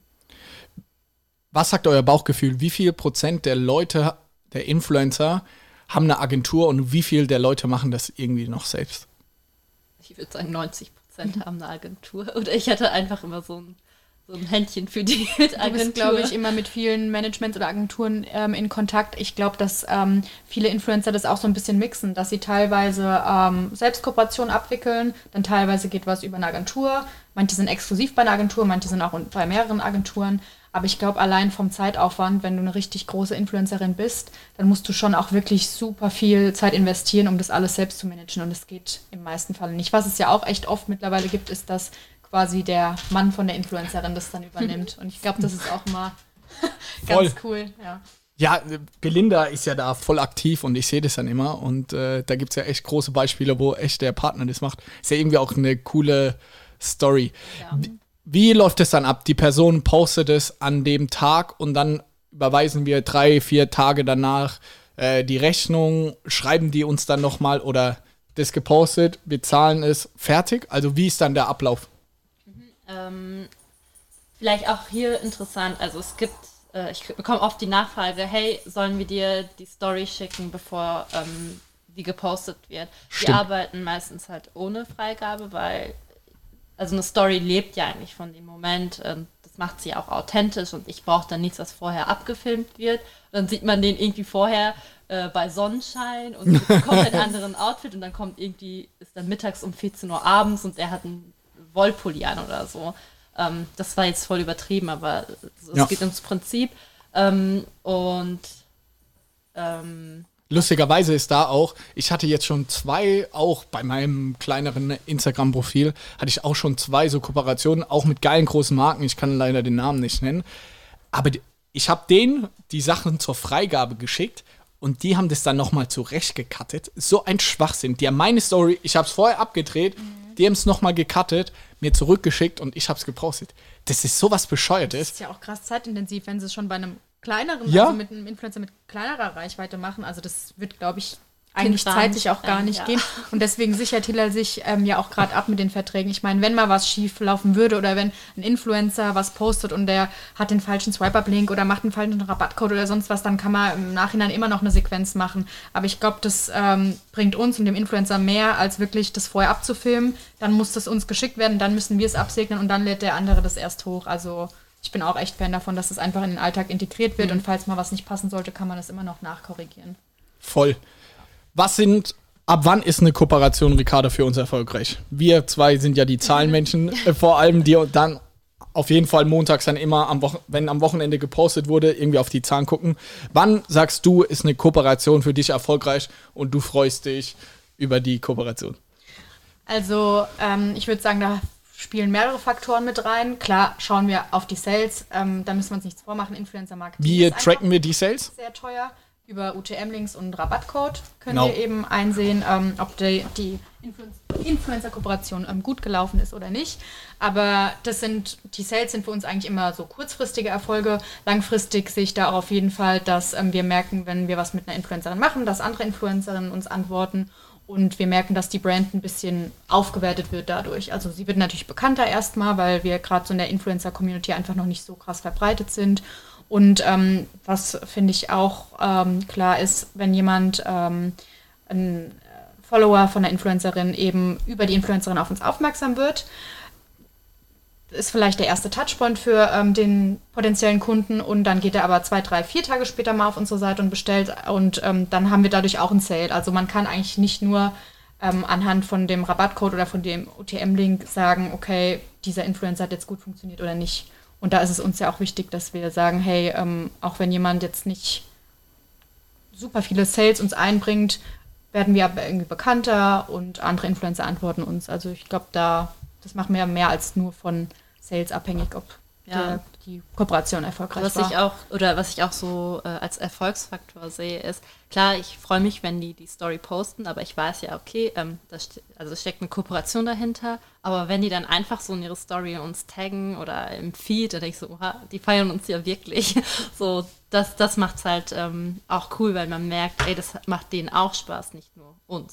Was sagt euer Bauchgefühl? Wie viel Prozent der Leute, der Influencer, haben eine Agentur und wie viel der Leute machen das irgendwie noch selbst? Ich würde sagen, neunzig Prozent haben eine Agentur. Oder ich hatte einfach immer so ein, so ein Händchen für die mit Agentur. Du bist, glaube ich, immer mit vielen Managements oder Agenturen ähm, in Kontakt. Ich glaube, dass ähm, viele Influencer das auch so ein bisschen mixen, dass sie teilweise ähm, selbst Kooperationen abwickeln, dann teilweise geht was über eine Agentur. Manche sind exklusiv bei einer Agentur, manche sind auch bei mehreren Agenturen. Aber ich glaube, allein vom Zeitaufwand, wenn du eine richtig große Influencerin bist, dann musst du schon auch wirklich super viel Zeit investieren, um das alles selbst zu managen. Und es geht im meisten Fall nicht. Was es ja auch echt oft mittlerweile gibt, ist, dass quasi der Mann von der Influencerin das dann übernimmt. Und ich glaube, das ist auch mal ganz cool. Ja. Ja, Belinda ist ja da voll aktiv und ich sehe das dann immer. Und äh, da gibt es ja echt große Beispiele, wo echt der Partner das macht. Ist ja irgendwie auch eine coole Story. Ja. Wie, wie läuft es dann ab? Die Person postet es an dem Tag und dann überweisen wir drei, vier Tage danach äh, die Rechnung, schreiben die uns dann nochmal oder das gepostet, wir zahlen es, fertig? Also wie ist dann der Ablauf? Ähm, vielleicht auch hier interessant, also es gibt, äh, ich bekomme oft die Nachfrage, hey, sollen wir dir die Story schicken, bevor ähm, die gepostet wird? Stimmt. Wir arbeiten meistens halt ohne Freigabe, weil also eine Story lebt ja eigentlich von dem Moment, ähm, das macht sie auch authentisch und ich brauche dann nichts, was vorher abgefilmt wird. Dann sieht man den irgendwie vorher äh, bei Sonnenschein und mit einem komplett anderen Outfit und dann kommt irgendwie, ist dann mittags um vierzehn Uhr abends und er hat einen Wollpulli an oder so. Ähm, das war jetzt voll übertrieben, aber es Ja. geht ums Prinzip. Ähm, und ähm, Lustigerweise ist da auch, ich hatte jetzt schon zwei, auch bei meinem kleineren Instagram-Profil, hatte ich auch schon zwei so Kooperationen, auch mit geilen großen Marken, ich kann leider den Namen nicht nennen, aber die, ich habe denen die Sachen zur Freigabe geschickt und die haben das dann nochmal zurechtgecuttet. So ein Schwachsinn. Die haben meine Story, ich habe es vorher abgedreht, mhm. die haben es nochmal gecuttet, mir zurückgeschickt und ich habe es gepostet. Das ist sowas Bescheuertes. Das ist ja auch krass zeitintensiv, wenn sie es schon bei einem kleineren, Ja. also mit einem Influencer mit kleinerer Reichweite machen. Also das wird, glaube ich, eigentlich Kindern zeitlich auch gar sprengen, nicht ja. gehen. Und deswegen sichert Hillel sich ähm, ja auch gerade ab mit den Verträgen. Ich meine, wenn mal was schief laufen würde oder wenn ein Influencer was postet und der hat den falschen Swipe-Up-Link oder macht einen falschen Rabattcode oder sonst was, dann kann man im Nachhinein immer noch eine Sequenz machen. Aber ich glaube, das ähm, bringt uns und dem Influencer mehr, als wirklich das vorher abzufilmen. Dann muss das uns geschickt werden, dann müssen wir es absegnen und dann lädt der andere das erst hoch. Also ich bin auch echt Fan davon, dass es einfach in den Alltag integriert wird Mhm. und falls mal was nicht passen sollte, kann man das immer noch nachkorrigieren. Voll. Was sind, ab wann ist eine Kooperation, Ricarda, für uns erfolgreich? Wir zwei sind ja die Zahlenmenschen, äh, vor allem die dann auf jeden Fall montags dann immer, am Wochen- wenn am Wochenende gepostet wurde, irgendwie auf die Zahlen gucken. Wann sagst du, ist eine Kooperation für dich erfolgreich und du freust dich über die Kooperation? Also ähm, ich würde sagen, da spielen mehrere Faktoren mit rein. Klar, schauen wir auf die Sales, ähm, da müssen wir uns nichts vormachen, Influencer-Marketing Wie ist tracken einfach wir die Sales? sehr teuer. Über U T M-Links und Rabattcode können Genau. wir eben einsehen, ähm, ob die, die Influ- Influencer-Kooperation ähm, gut gelaufen ist oder nicht. Aber das sind, die Sales sind für uns eigentlich immer so kurzfristige Erfolge. Langfristig sehe ich da auch auf jeden Fall, dass ähm, wir merken, wenn wir was mit einer Influencerin machen, dass andere Influencerinnen uns antworten. Und wir merken, dass die Brand ein bisschen aufgewertet wird dadurch. Also sie wird natürlich bekannter erstmal, weil wir gerade so in der Influencer-Community einfach noch nicht so krass verbreitet sind. Und ähm, was finde ich auch ähm, klar ist, wenn jemand, ähm, ein Follower von der Influencerin eben über die Influencerin auf uns aufmerksam wird, ist vielleicht der erste Touchpoint für ähm, den potenziellen Kunden und dann geht er aber zwei, drei, vier Tage später mal auf unsere Seite und bestellt und ähm, dann haben wir dadurch auch einen Sale. Also man kann eigentlich nicht nur ähm, anhand von dem Rabattcode oder von dem U T M-Link sagen, okay, dieser Influencer hat jetzt gut funktioniert oder nicht. Und da ist es uns ja auch wichtig, dass wir sagen, hey, ähm, auch wenn jemand jetzt nicht super viele Sales uns einbringt, werden wir aber irgendwie bekannter und andere Influencer antworten uns. Also ich glaube, da das machen wir mehr als nur von Sales abhängig, ob Ja. der, die Kooperation erfolgreich Was war. ich auch, oder was ich auch so äh, als Erfolgsfaktor sehe, ist, klar, ich freue mich, wenn die die Story posten, aber ich weiß ja, okay, ähm, da ste- also steckt eine Kooperation dahinter, aber wenn die dann einfach so in ihre Story uns taggen oder im Feed, dann denke ich so, oha, die feiern uns ja wirklich. So, das, das macht es halt ähm, auch cool, weil man merkt, ey, das macht denen auch Spaß, nicht nur uns.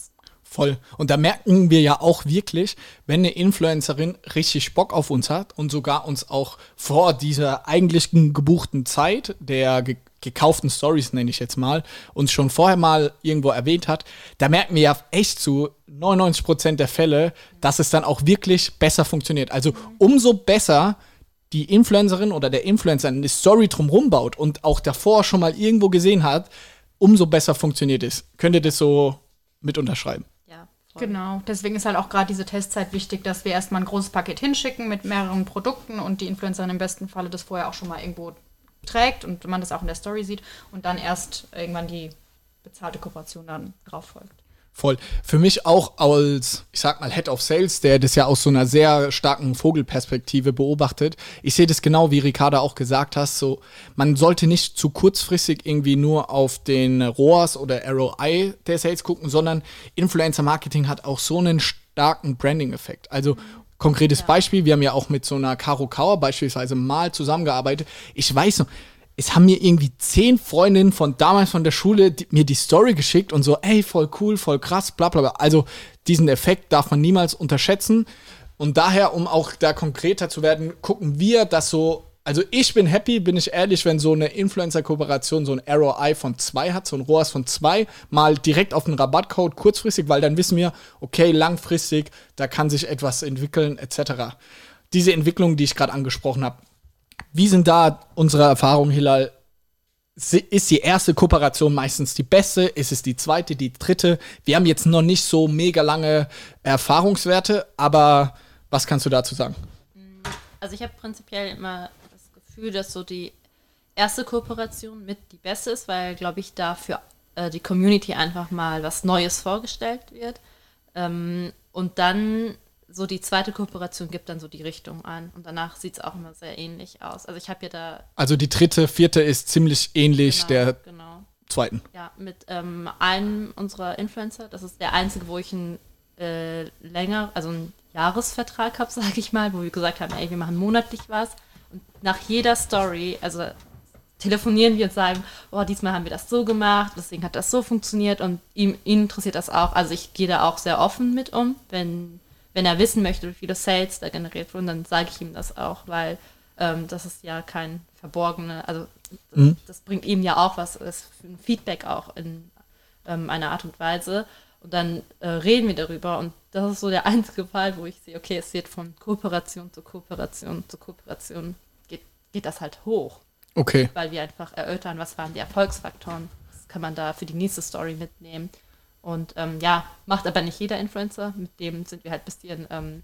Voll. Und da merken wir ja auch wirklich, wenn eine Influencerin richtig Bock auf uns hat und sogar uns auch vor dieser eigentlichen gebuchten Zeit der ge- gekauften Stories, nenne ich jetzt mal, uns schon vorher mal irgendwo erwähnt hat, da merken wir ja echt zu neunundneunzig Prozent der Fälle, dass es dann auch wirklich besser funktioniert. Also umso besser die Influencerin oder der Influencer eine Story drumherum baut und auch davor schon mal irgendwo gesehen hat, umso besser funktioniert es. Könnt ihr das so mit unterschreiben? Ja, voll. Genau, deswegen ist halt auch gerade diese Testzeit wichtig, dass wir erstmal ein großes Paket hinschicken mit mehreren Produkten und die Influencerin im besten Falle das vorher auch schon mal irgendwo trägt und man das auch in der Story sieht und dann erst irgendwann die bezahlte Kooperation dann drauf folgt. Voll. Für mich auch als, ich sag mal, Head of Sales, der das ja aus so einer sehr starken Vogelperspektive beobachtet. Ich sehe das genau, wie Ricarda auch gesagt hast, so, man sollte nicht zu kurzfristig irgendwie nur auf den R O A S oder R O I der Sales gucken, sondern Influencer-Marketing hat auch so einen starken Branding-Effekt. Also, konkretes Ja. Beispiel, wir haben ja auch mit so einer Caro Kauer beispielsweise mal zusammengearbeitet. Ich weiß noch, es haben mir irgendwie zehn Freundinnen von damals von der Schule die, mir die Story geschickt und so, ey, voll cool, voll krass, bla bla bla. Also diesen Effekt darf man niemals unterschätzen. Und daher, um auch da konkreter zu werden, gucken wir, dass so, also ich bin happy, bin ich ehrlich, wenn so eine Influencer-Kooperation so ein R O I von zwei hat, so ein R O A S von zwei, mal direkt auf einen Rabattcode kurzfristig, weil dann wissen wir, okay, langfristig, da kann sich etwas entwickeln, et cetera. Diese Entwicklung, die ich gerade angesprochen habe, wie sind da unsere Erfahrungen, Hilal? Ist die erste Kooperation meistens die beste? Ist es die zweite, die dritte? Wir haben jetzt noch nicht so mega lange Erfahrungswerte, aber was kannst du dazu sagen? Also ich habe prinzipiell immer das Gefühl, dass so die erste Kooperation mit die beste ist, weil, glaube ich, da für äh, die Community einfach mal was Neues vorgestellt wird. Ähm, und dann so die zweite Kooperation gibt dann so die Richtung an. Und danach sieht es auch immer sehr ähnlich aus. Also ich habe ja da... Also die dritte, vierte ist ziemlich ähnlich genau, der genau. zweiten. Ja, mit ähm, einem unserer Influencer. Das ist der einzige, wo ich einen äh, länger, also einen Jahresvertrag habe, sage ich mal, wo wir gesagt haben, ey, wir machen monatlich was. Und nach jeder Story, also telefonieren wir und sagen, oh, diesmal haben wir das so gemacht, deswegen hat das so funktioniert und ihm, ihn interessiert das auch. Also ich gehe da auch sehr offen mit um, wenn Wenn er wissen möchte, wie viele Sales da generiert wurden, dann sage ich ihm das auch, weil ähm, das ist ja kein verborgene, also das, Mhm. das bringt ihm ja auch was, das ein Feedback auch in ähm, einer Art und Weise. Und dann äh, reden wir darüber und das ist so der einzige Fall, wo ich sehe, okay, es wird von Kooperation zu Kooperation zu Kooperation, geht, geht das halt hoch, Okay. weil wir einfach erörtern, was waren die Erfolgsfaktoren, das kann man da für die nächste Story mitnehmen. Und ähm, ja, macht aber nicht jeder Influencer. Mit dem sind wir halt ein bisschen ähm,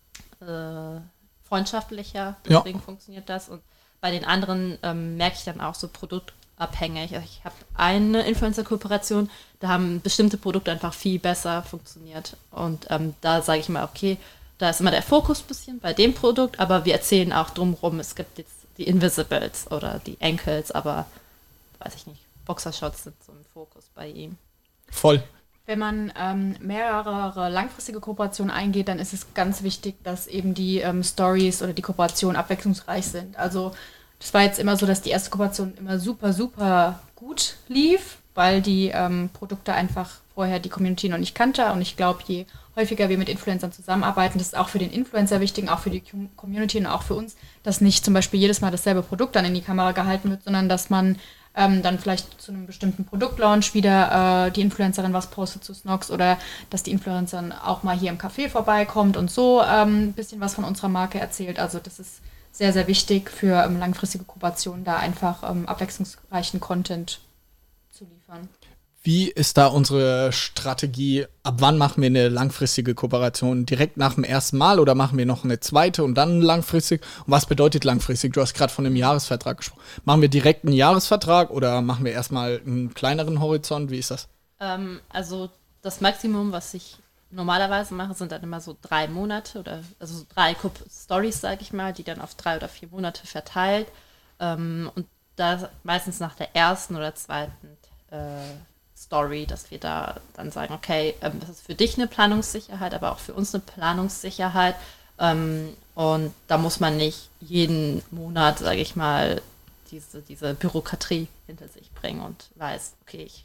äh, freundschaftlicher. Ja. Deswegen funktioniert das. Und bei den anderen ähm, merke ich dann auch so produktabhängig. Also ich habe eine Influencer-Kooperation, da haben bestimmte Produkte einfach viel besser funktioniert. Und ähm, da sage ich mal, okay, da ist immer der Fokus ein bisschen bei dem Produkt, aber wir erzählen auch drumherum, es gibt jetzt die Invisibles oder die Ankles, aber weiß ich nicht, Boxershorts sind so im Fokus bei ihm. Voll. Wenn man ähm, mehrere langfristige Kooperationen eingeht, dann ist es ganz wichtig, dass eben die ähm, Stories oder die Kooperationen abwechslungsreich sind. Also das war jetzt immer so, dass die erste Kooperation immer super, super gut lief, weil die ähm, Produkte einfach vorher die Community noch nicht kannte. Und ich glaube, je häufiger wir mit Influencern zusammenarbeiten, das ist auch für den Influencer wichtig, auch für die Community und auch für uns, dass nicht zum Beispiel jedes Mal dasselbe Produkt dann in die Kamera gehalten wird, sondern dass man Ähm, dann vielleicht zu einem bestimmten Produktlaunch wieder äh, die Influencerin was postet zu Snox oder dass die Influencerin auch mal hier im Café vorbeikommt und so ähm, ein bisschen was von unserer Marke erzählt. Also das ist sehr, sehr wichtig für ähm, langfristige Kooperationen, da einfach ähm, abwechslungsreichen Content zu liefern. Wie ist da unsere Strategie? Ab wann machen wir eine langfristige Kooperation? Direkt nach dem ersten Mal oder machen wir noch eine zweite und dann langfristig? Und was bedeutet langfristig? Du hast gerade von einem Jahresvertrag gesprochen. Machen wir direkt einen Jahresvertrag oder machen wir erstmal einen kleineren Horizont? Wie ist das? Ähm, also das Maximum, was ich normalerweise mache, sind dann immer so drei Monate oder also so drei Stories, sage ich mal, die dann auf drei oder vier Monate verteilt. Ähm, und da meistens nach der ersten oder zweiten äh, Story, dass wir da dann sagen, okay, ähm, das ist für dich eine Planungssicherheit, aber auch für uns eine Planungssicherheit. Ähm, und da muss man nicht jeden Monat, sage ich mal, diese, diese Bürokratie hinter sich bringen und weiß, okay, ich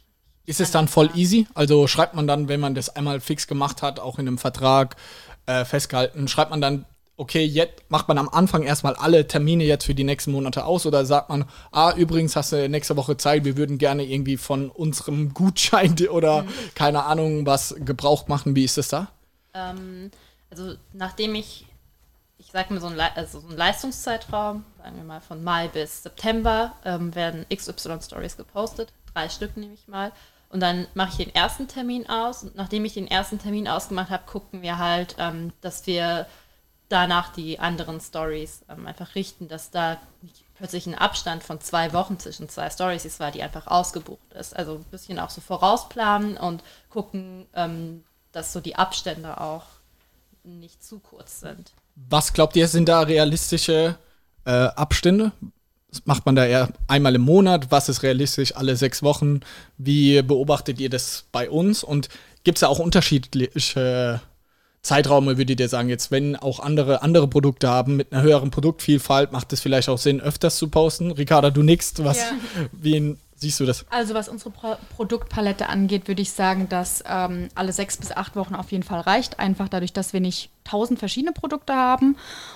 Ist es dann voll easy? Also schreibt man dann, wenn man das einmal fix gemacht hat, auch in einem Vertrag äh, festgehalten, schreibt man dann, okay, jetzt macht man am Anfang erstmal alle Termine jetzt für die nächsten Monate aus oder sagt man, ah, übrigens hast du nächste Woche Zeit, wir würden gerne irgendwie von unserem Gutschein oder mhm. keine Ahnung was Gebrauch machen. Wie ist das da? Ähm, also nachdem ich, ich sag mal so ein, Le- also so ein Leistungszeitraum, sagen wir mal von Mai bis September, ähm, werden X Y-Stories gepostet, drei Stück nehme ich mal. Und dann mache ich den ersten Termin aus. Und nachdem ich den ersten Termin ausgemacht habe, gucken wir halt, ähm, dass wir danach die anderen Stories ähm, einfach richten, dass da nicht plötzlich ein Abstand von zwei Wochen zwischen zwei Stories ist, weil die einfach ausgebucht ist. Also ein bisschen auch so vorausplanen und gucken, ähm, dass so die Abstände auch nicht zu kurz sind. Was glaubt ihr, sind da realistische äh, Abstände? Macht man da eher einmal im Monat? Was ist realistisch? Alle sechs Wochen? Wie beobachtet ihr das bei uns? Und gibt es da auch unterschiedliche Zeitraume, würdet ihr sagen, jetzt, wenn auch andere andere Produkte haben mit einer höheren Produktvielfalt, macht es vielleicht auch Sinn, öfters zu posten? Ricarda, du nickst. Was, ja. Wie siehst du das? Also was unsere Pro- Produktpalette angeht, würde ich sagen, dass ähm, alle sechs bis acht Wochen auf jeden Fall reicht. Einfach dadurch, dass wir nicht tausend verschiedene Produkte haben.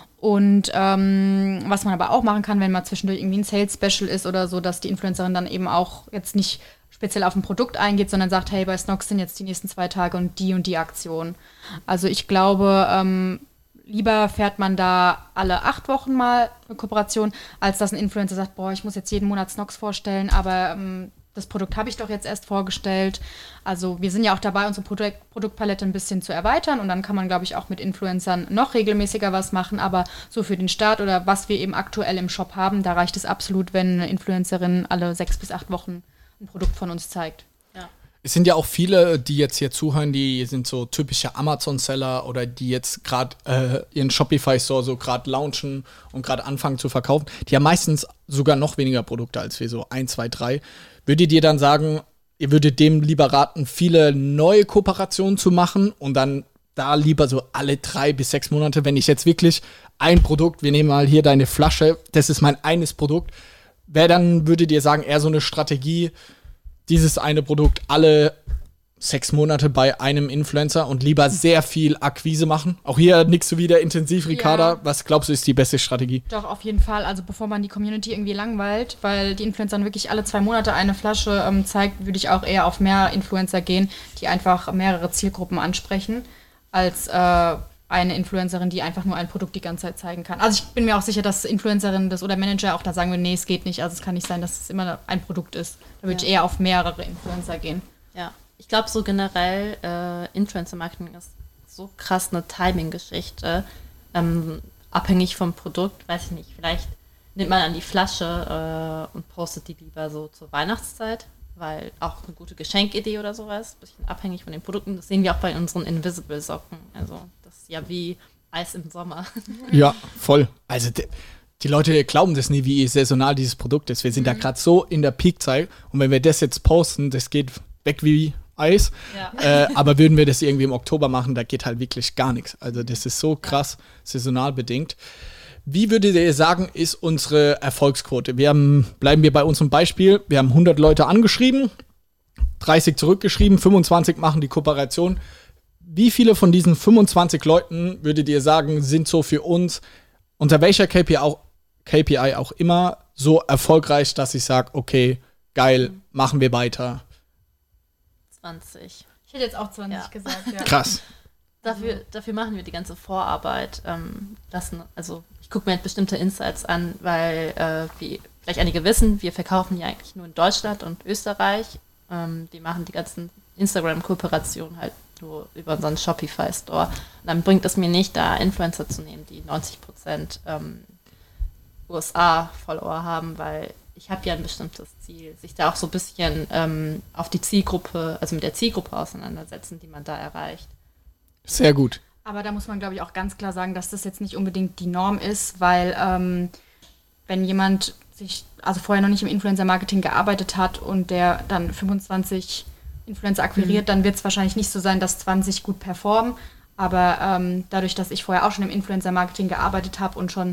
Und ähm, was man aber auch machen kann, wenn mal zwischendurch irgendwie ein Sales-Special ist oder so, dass die Influencerin dann eben auch jetzt nicht speziell auf ein Produkt eingeht, sondern sagt, hey, bei Snox sind jetzt die nächsten zwei Tage und die und die Aktion. Also ich glaube, ähm, lieber fährt man da alle acht Wochen mal eine Kooperation, als dass ein Influencer sagt, boah, ich muss jetzt jeden Monat Snox vorstellen, aber ähm, das Produkt habe ich doch jetzt erst vorgestellt. Also wir sind ja auch dabei, unsere Produ- Produktpalette ein bisschen zu erweitern und dann kann man, glaube ich, auch mit Influencern noch regelmäßiger was machen, aber so für den Start oder was wir eben aktuell im Shop haben, da reicht es absolut, wenn eine Influencerin alle sechs bis acht Wochen ein Produkt von uns zeigt. Ja. Es sind ja auch viele, die jetzt hier zuhören, die sind so typische Amazon-Seller oder die jetzt gerade äh, ihren Shopify-Store so gerade launchen und gerade anfangen zu verkaufen. Die haben meistens sogar noch weniger Produkte als wir, so ein, zwei, drei. Würdet ihr dann sagen, ihr würdet dem lieber raten, viele neue Kooperationen zu machen und dann da lieber so alle drei bis sechs Monate, wenn ich jetzt wirklich ein Produkt, wir nehmen mal hier deine Flasche, das ist mein eines Produkt, wäre dann, würdet ihr sagen, eher so eine Strategie, dieses eine Produkt alle sechs Monate bei einem Influencer und lieber sehr viel Akquise machen? Auch hier nickst du wieder intensiv, Ricarda. Ja. Was glaubst du, ist die beste Strategie? Doch, auf jeden Fall. Also bevor man die Community irgendwie langweilt, weil die Influencer dann wirklich alle zwei Monate eine Flasche ähm, zeigt, würde ich auch eher auf mehr Influencer gehen, die einfach mehrere Zielgruppen ansprechen, als äh, eine Influencerin, die einfach nur ein Produkt die ganze Zeit zeigen kann. Also ich bin mir auch sicher, dass Influencerinnen das oder Manager auch da sagen würden, nee, es geht nicht. Also es kann nicht sein, dass es immer ein Produkt ist. Da würde ja. ich eher auf mehrere Influencer gehen. Ja, ich glaube so generell, äh, Influencer-Marketing ist so krass eine Timing-Geschichte. Ähm, abhängig vom Produkt, weiß ich nicht, vielleicht nimmt man an die Flasche äh, und postet die lieber so zur Weihnachtszeit, weil auch eine gute Geschenkidee oder sowas, ein bisschen abhängig von den Produkten. Das sehen wir auch bei unseren Invisible-Socken. Also das ist ja wie Eis im Sommer. Ja, voll. Also de- die Leute glauben das nie, wie saisonal dieses Produkt ist. Wir sind mhm. da gerade so in der Peakzeit und wenn wir das jetzt posten, das geht weg wie Eis. Ja. Äh, aber würden wir das irgendwie im Oktober machen, da geht halt wirklich gar nichts. Also das ist so krass saisonal bedingt. Wie würdet ihr sagen, ist unsere Erfolgsquote? Wir haben, bleiben wir bei unserem Beispiel, wir haben hundert Leute angeschrieben, dreißig zurückgeschrieben, fünfundzwanzig machen die Kooperation. Wie viele von diesen fünfundzwanzig Leuten, würdet ihr sagen, sind so für uns, unter welcher K P I auch, K P I auch immer, so erfolgreich, dass ich sage, okay, geil, mhm. machen wir weiter? zwanzig. Ich hätte jetzt auch zwanzig ja. gesagt, ja. Krass. Dafür, dafür machen wir die ganze Vorarbeit. Ähm, lassen, also ich gucke mir halt bestimmte Insights an, weil, äh, wie vielleicht einige wissen, wir verkaufen ja eigentlich nur in Deutschland und Österreich. Ähm, wir machen die ganzen Instagram-Kooperationen halt nur über unseren Shopify-Store. Und dann bringt es mir nicht, da Influencer zu nehmen, die neunzig Prozent ähm, U S A-Follower haben, weil ich habe ja ein bestimmtes Ziel, sich da auch so ein bisschen ähm, auf die Zielgruppe, also mit der Zielgruppe auseinandersetzen, die man da erreicht. Sehr gut. Aber da muss man, glaube ich, auch ganz klar sagen, dass das jetzt nicht unbedingt die Norm ist, weil ähm, wenn jemand sich also vorher noch nicht im Influencer-Marketing gearbeitet hat und der dann fünfundzwanzig Influencer akquiriert, mhm. dann wird es wahrscheinlich nicht so sein, dass zwanzig gut performen. Aber ähm, dadurch, dass ich vorher auch schon im Influencer-Marketing gearbeitet habe und schon ein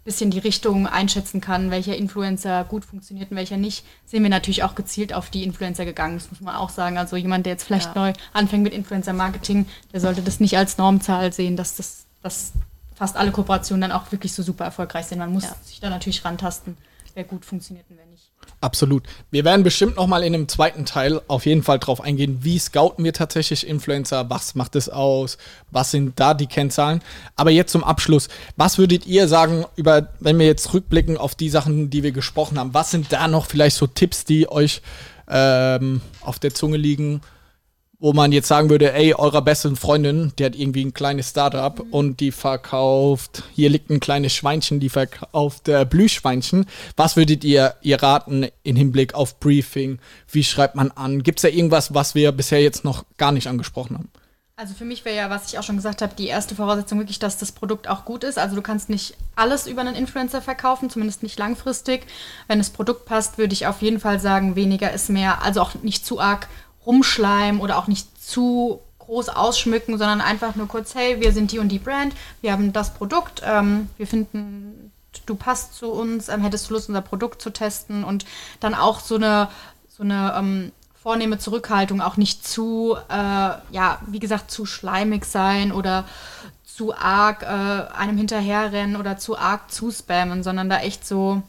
bisschen die Richtung einschätzen kann, welcher Influencer gut funktioniert und welcher nicht, sind wir natürlich auch gezielt auf die Influencer gegangen. Das muss man auch sagen. Also jemand, der jetzt vielleicht ja. neu anfängt mit Influencer-Marketing, der sollte das nicht als Normzahl sehen, dass das dass fast alle Kooperationen dann auch wirklich so super erfolgreich sind. Man muss ja. sich da natürlich rantasten, wer gut funktioniert und wer nicht. Absolut. Wir werden bestimmt noch mal in einem zweiten Teil auf jeden Fall drauf eingehen, wie scouten wir tatsächlich Influencer, was macht es aus, was sind da die Kennzahlen. Aber jetzt zum Abschluss, was würdet ihr sagen, über, wenn wir jetzt rückblicken auf die Sachen, die wir gesprochen haben, was sind da noch vielleicht so Tipps, die euch ähm, auf der Zunge liegen, wo man jetzt sagen würde, ey, eurer besten Freundin, die hat irgendwie ein kleines Startup mhm. und die verkauft, hier liegt ein kleines Schweinchen, die verkauft äh, Blühschweinchen. Was würdet ihr ihr raten im Hinblick auf Briefing? Wie schreibt man an? Gibt es da irgendwas, was wir bisher jetzt noch gar nicht angesprochen haben? Also für mich wäre ja, was ich auch schon gesagt habe, die erste Voraussetzung wirklich, dass das Produkt auch gut ist. Also du kannst nicht alles über einen Influencer verkaufen, zumindest nicht langfristig. Wenn das Produkt passt, würde ich auf jeden Fall sagen, weniger ist mehr, also auch nicht zu arg rumschleimen oder auch nicht zu groß ausschmücken, sondern einfach nur kurz, hey, wir sind die und die Brand, wir haben das Produkt, ähm, wir finden, du passt zu uns, ähm, hättest du Lust, unser Produkt zu testen und dann auch so eine, so eine ähm, vornehme Zurückhaltung, auch nicht zu, äh, ja, wie gesagt, zu schleimig sein oder zu arg äh, einem hinterherrennen oder zu arg zu spammen, sondern da echt so,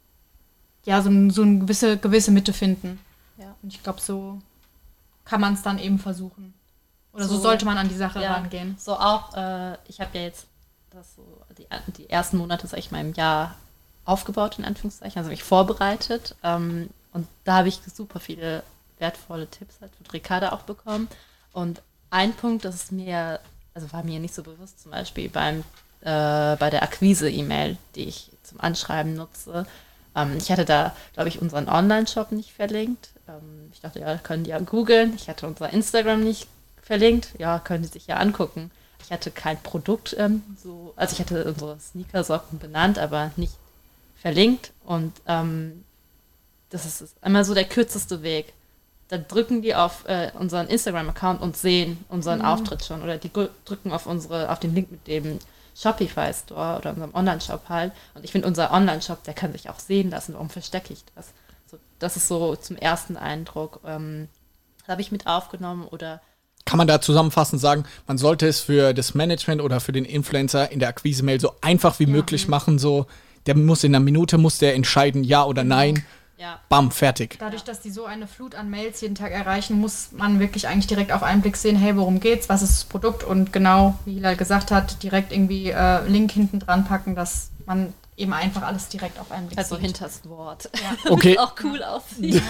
ja, so, so eine gewisse, gewisse Mitte finden. Ja. Und ich glaube, so kann man es dann eben versuchen. Oder so, so sollte man an die Sache ja, rangehen. So auch, äh, ich habe ja jetzt das so die, die ersten Monate, sag ich mal, im Jahr aufgebaut, in Anführungszeichen, also mich vorbereitet. Ähm, und da habe ich super viele wertvolle Tipps halt von Ricarda auch bekommen. Und ein Punkt, das ist mir, also war mir nicht so bewusst, zum Beispiel beim, äh, bei der Akquise-E-Mail, die ich zum Anschreiben nutze. Ähm, ich hatte da, glaube ich, unseren Online-Shop nicht verlinkt. Ähm, ich dachte, ja, können die ja googeln. Ich hatte unser Instagram nicht verlinkt. Ja, können die sich ja angucken. Ich hatte kein Produkt ähm, so, also ich hatte unsere Sneakersocken benannt, aber nicht verlinkt. Und ähm, das ist, ist einmal so der kürzeste Weg. Da drücken die auf äh, unseren Instagram-Account und sehen unseren mhm. Auftritt schon. Oder die gu- drücken auf unsere, auf den Link mit dem Shopify-Store oder unserem Online-Shop halt. Und ich finde, unser Online-Shop, der kann sich auch sehen lassen. Warum verstecke ich das? So, das ist so zum ersten Eindruck. Ähm, das habe ich mit aufgenommen oder kann man da zusammenfassend sagen, man sollte es für das Management oder für den Influencer in der Akquise-Mail so einfach wie ja. möglich machen. So, der muss in einer Minute muss der entscheiden, ja oder nein. Ja. Bam, fertig. Dadurch, dass die so eine Flut an Mails jeden Tag erreichen, muss man wirklich eigentlich direkt auf einen Blick sehen, hey, worum geht's, was ist das Produkt und genau, wie Hilal gesagt hat, direkt irgendwie äh, Link hinten dran packen, dass man eben einfach alles direkt auf einen Blick also sieht. Also hinters Wort. Ja. Okay. Das auch cool aussieht.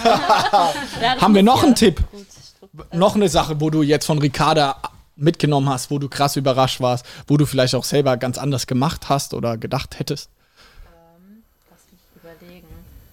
Ja, haben wir noch einen Tipp? Gut. Noch eine Sache, wo du jetzt von Ricarda mitgenommen hast, wo du krass überrascht warst, wo du vielleicht auch selber ganz anders gemacht hast oder gedacht hättest? Ähm, lass mich überlegen.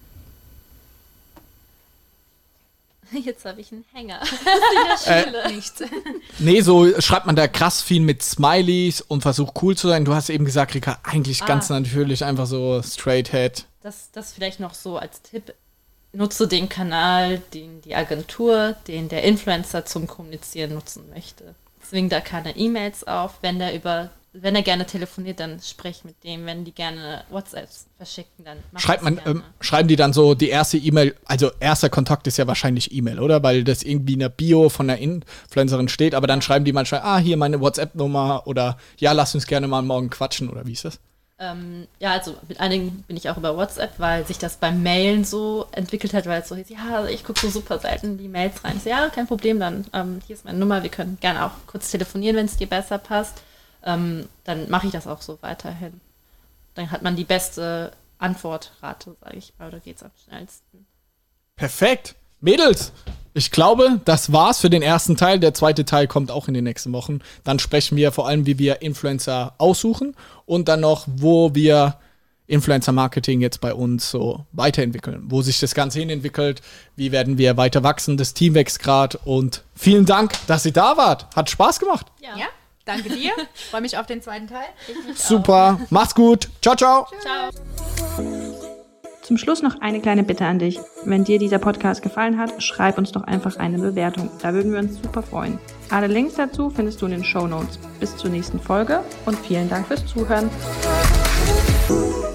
Jetzt habe ich einen Hänger. Das ist in der Schule. Äh, Nicht. Nee, so schreibt man da krass viel mit Smileys und versucht cool zu sein. Du hast eben gesagt, Rika, eigentlich ah. ganz natürlich einfach so straight head. Das, das vielleicht noch so als Tipp. Nutze den Kanal, den die Agentur, den der Influencer zum Kommunizieren nutzen möchte. Zwing da keine E-Mails auf. Wenn der über, wenn er gerne telefoniert, dann sprech mit dem. Wenn die gerne WhatsApps verschicken, dann mach Schreibt man, ähm, schreiben die dann so die erste E-Mail, also erster Kontakt ist ja wahrscheinlich E-Mail, oder? Weil das irgendwie in der Bio von der Influencerin steht, aber dann schreiben die manchmal, ah, hier meine WhatsApp-Nummer oder ja, lass uns gerne mal morgen quatschen oder wie ist das? Ähm, ja, also mit einigen bin ich auch über WhatsApp, weil sich das beim Mailen so entwickelt hat, weil es so hieß, ja, ich gucke so super selten die Mails rein. Ich so, ja, kein Problem, dann ähm, hier ist meine Nummer, wir können gerne auch kurz telefonieren, wenn es dir besser passt. Ähm, dann mache ich das auch so weiterhin. Dann hat man die beste Antwortrate, sage ich mal, oder geht's am schnellsten. Perfekt. Mädels, ich glaube, das war's für den ersten Teil. Der zweite Teil kommt auch in den nächsten Wochen. Dann sprechen wir vor allem, wie wir Influencer aussuchen und dann noch, wo wir Influencer-Marketing jetzt bei uns so weiterentwickeln. Wo sich das Ganze hin entwickelt, wie werden wir weiter wachsen, das Team wächst gerade und vielen Dank, dass ihr da wart. Hat Spaß gemacht. Ja, ja, danke dir. Ich freue mich auf den zweiten Teil. Super, auch. Macht's gut. Ciao, ciao. Ciao. Zum Schluss noch eine kleine Bitte an dich. Wenn dir dieser Podcast gefallen hat, schreib uns doch einfach eine Bewertung. Da würden wir uns super freuen. Alle Links dazu findest du in den Shownotes. Bis zur nächsten Folge und vielen Dank fürs Zuhören.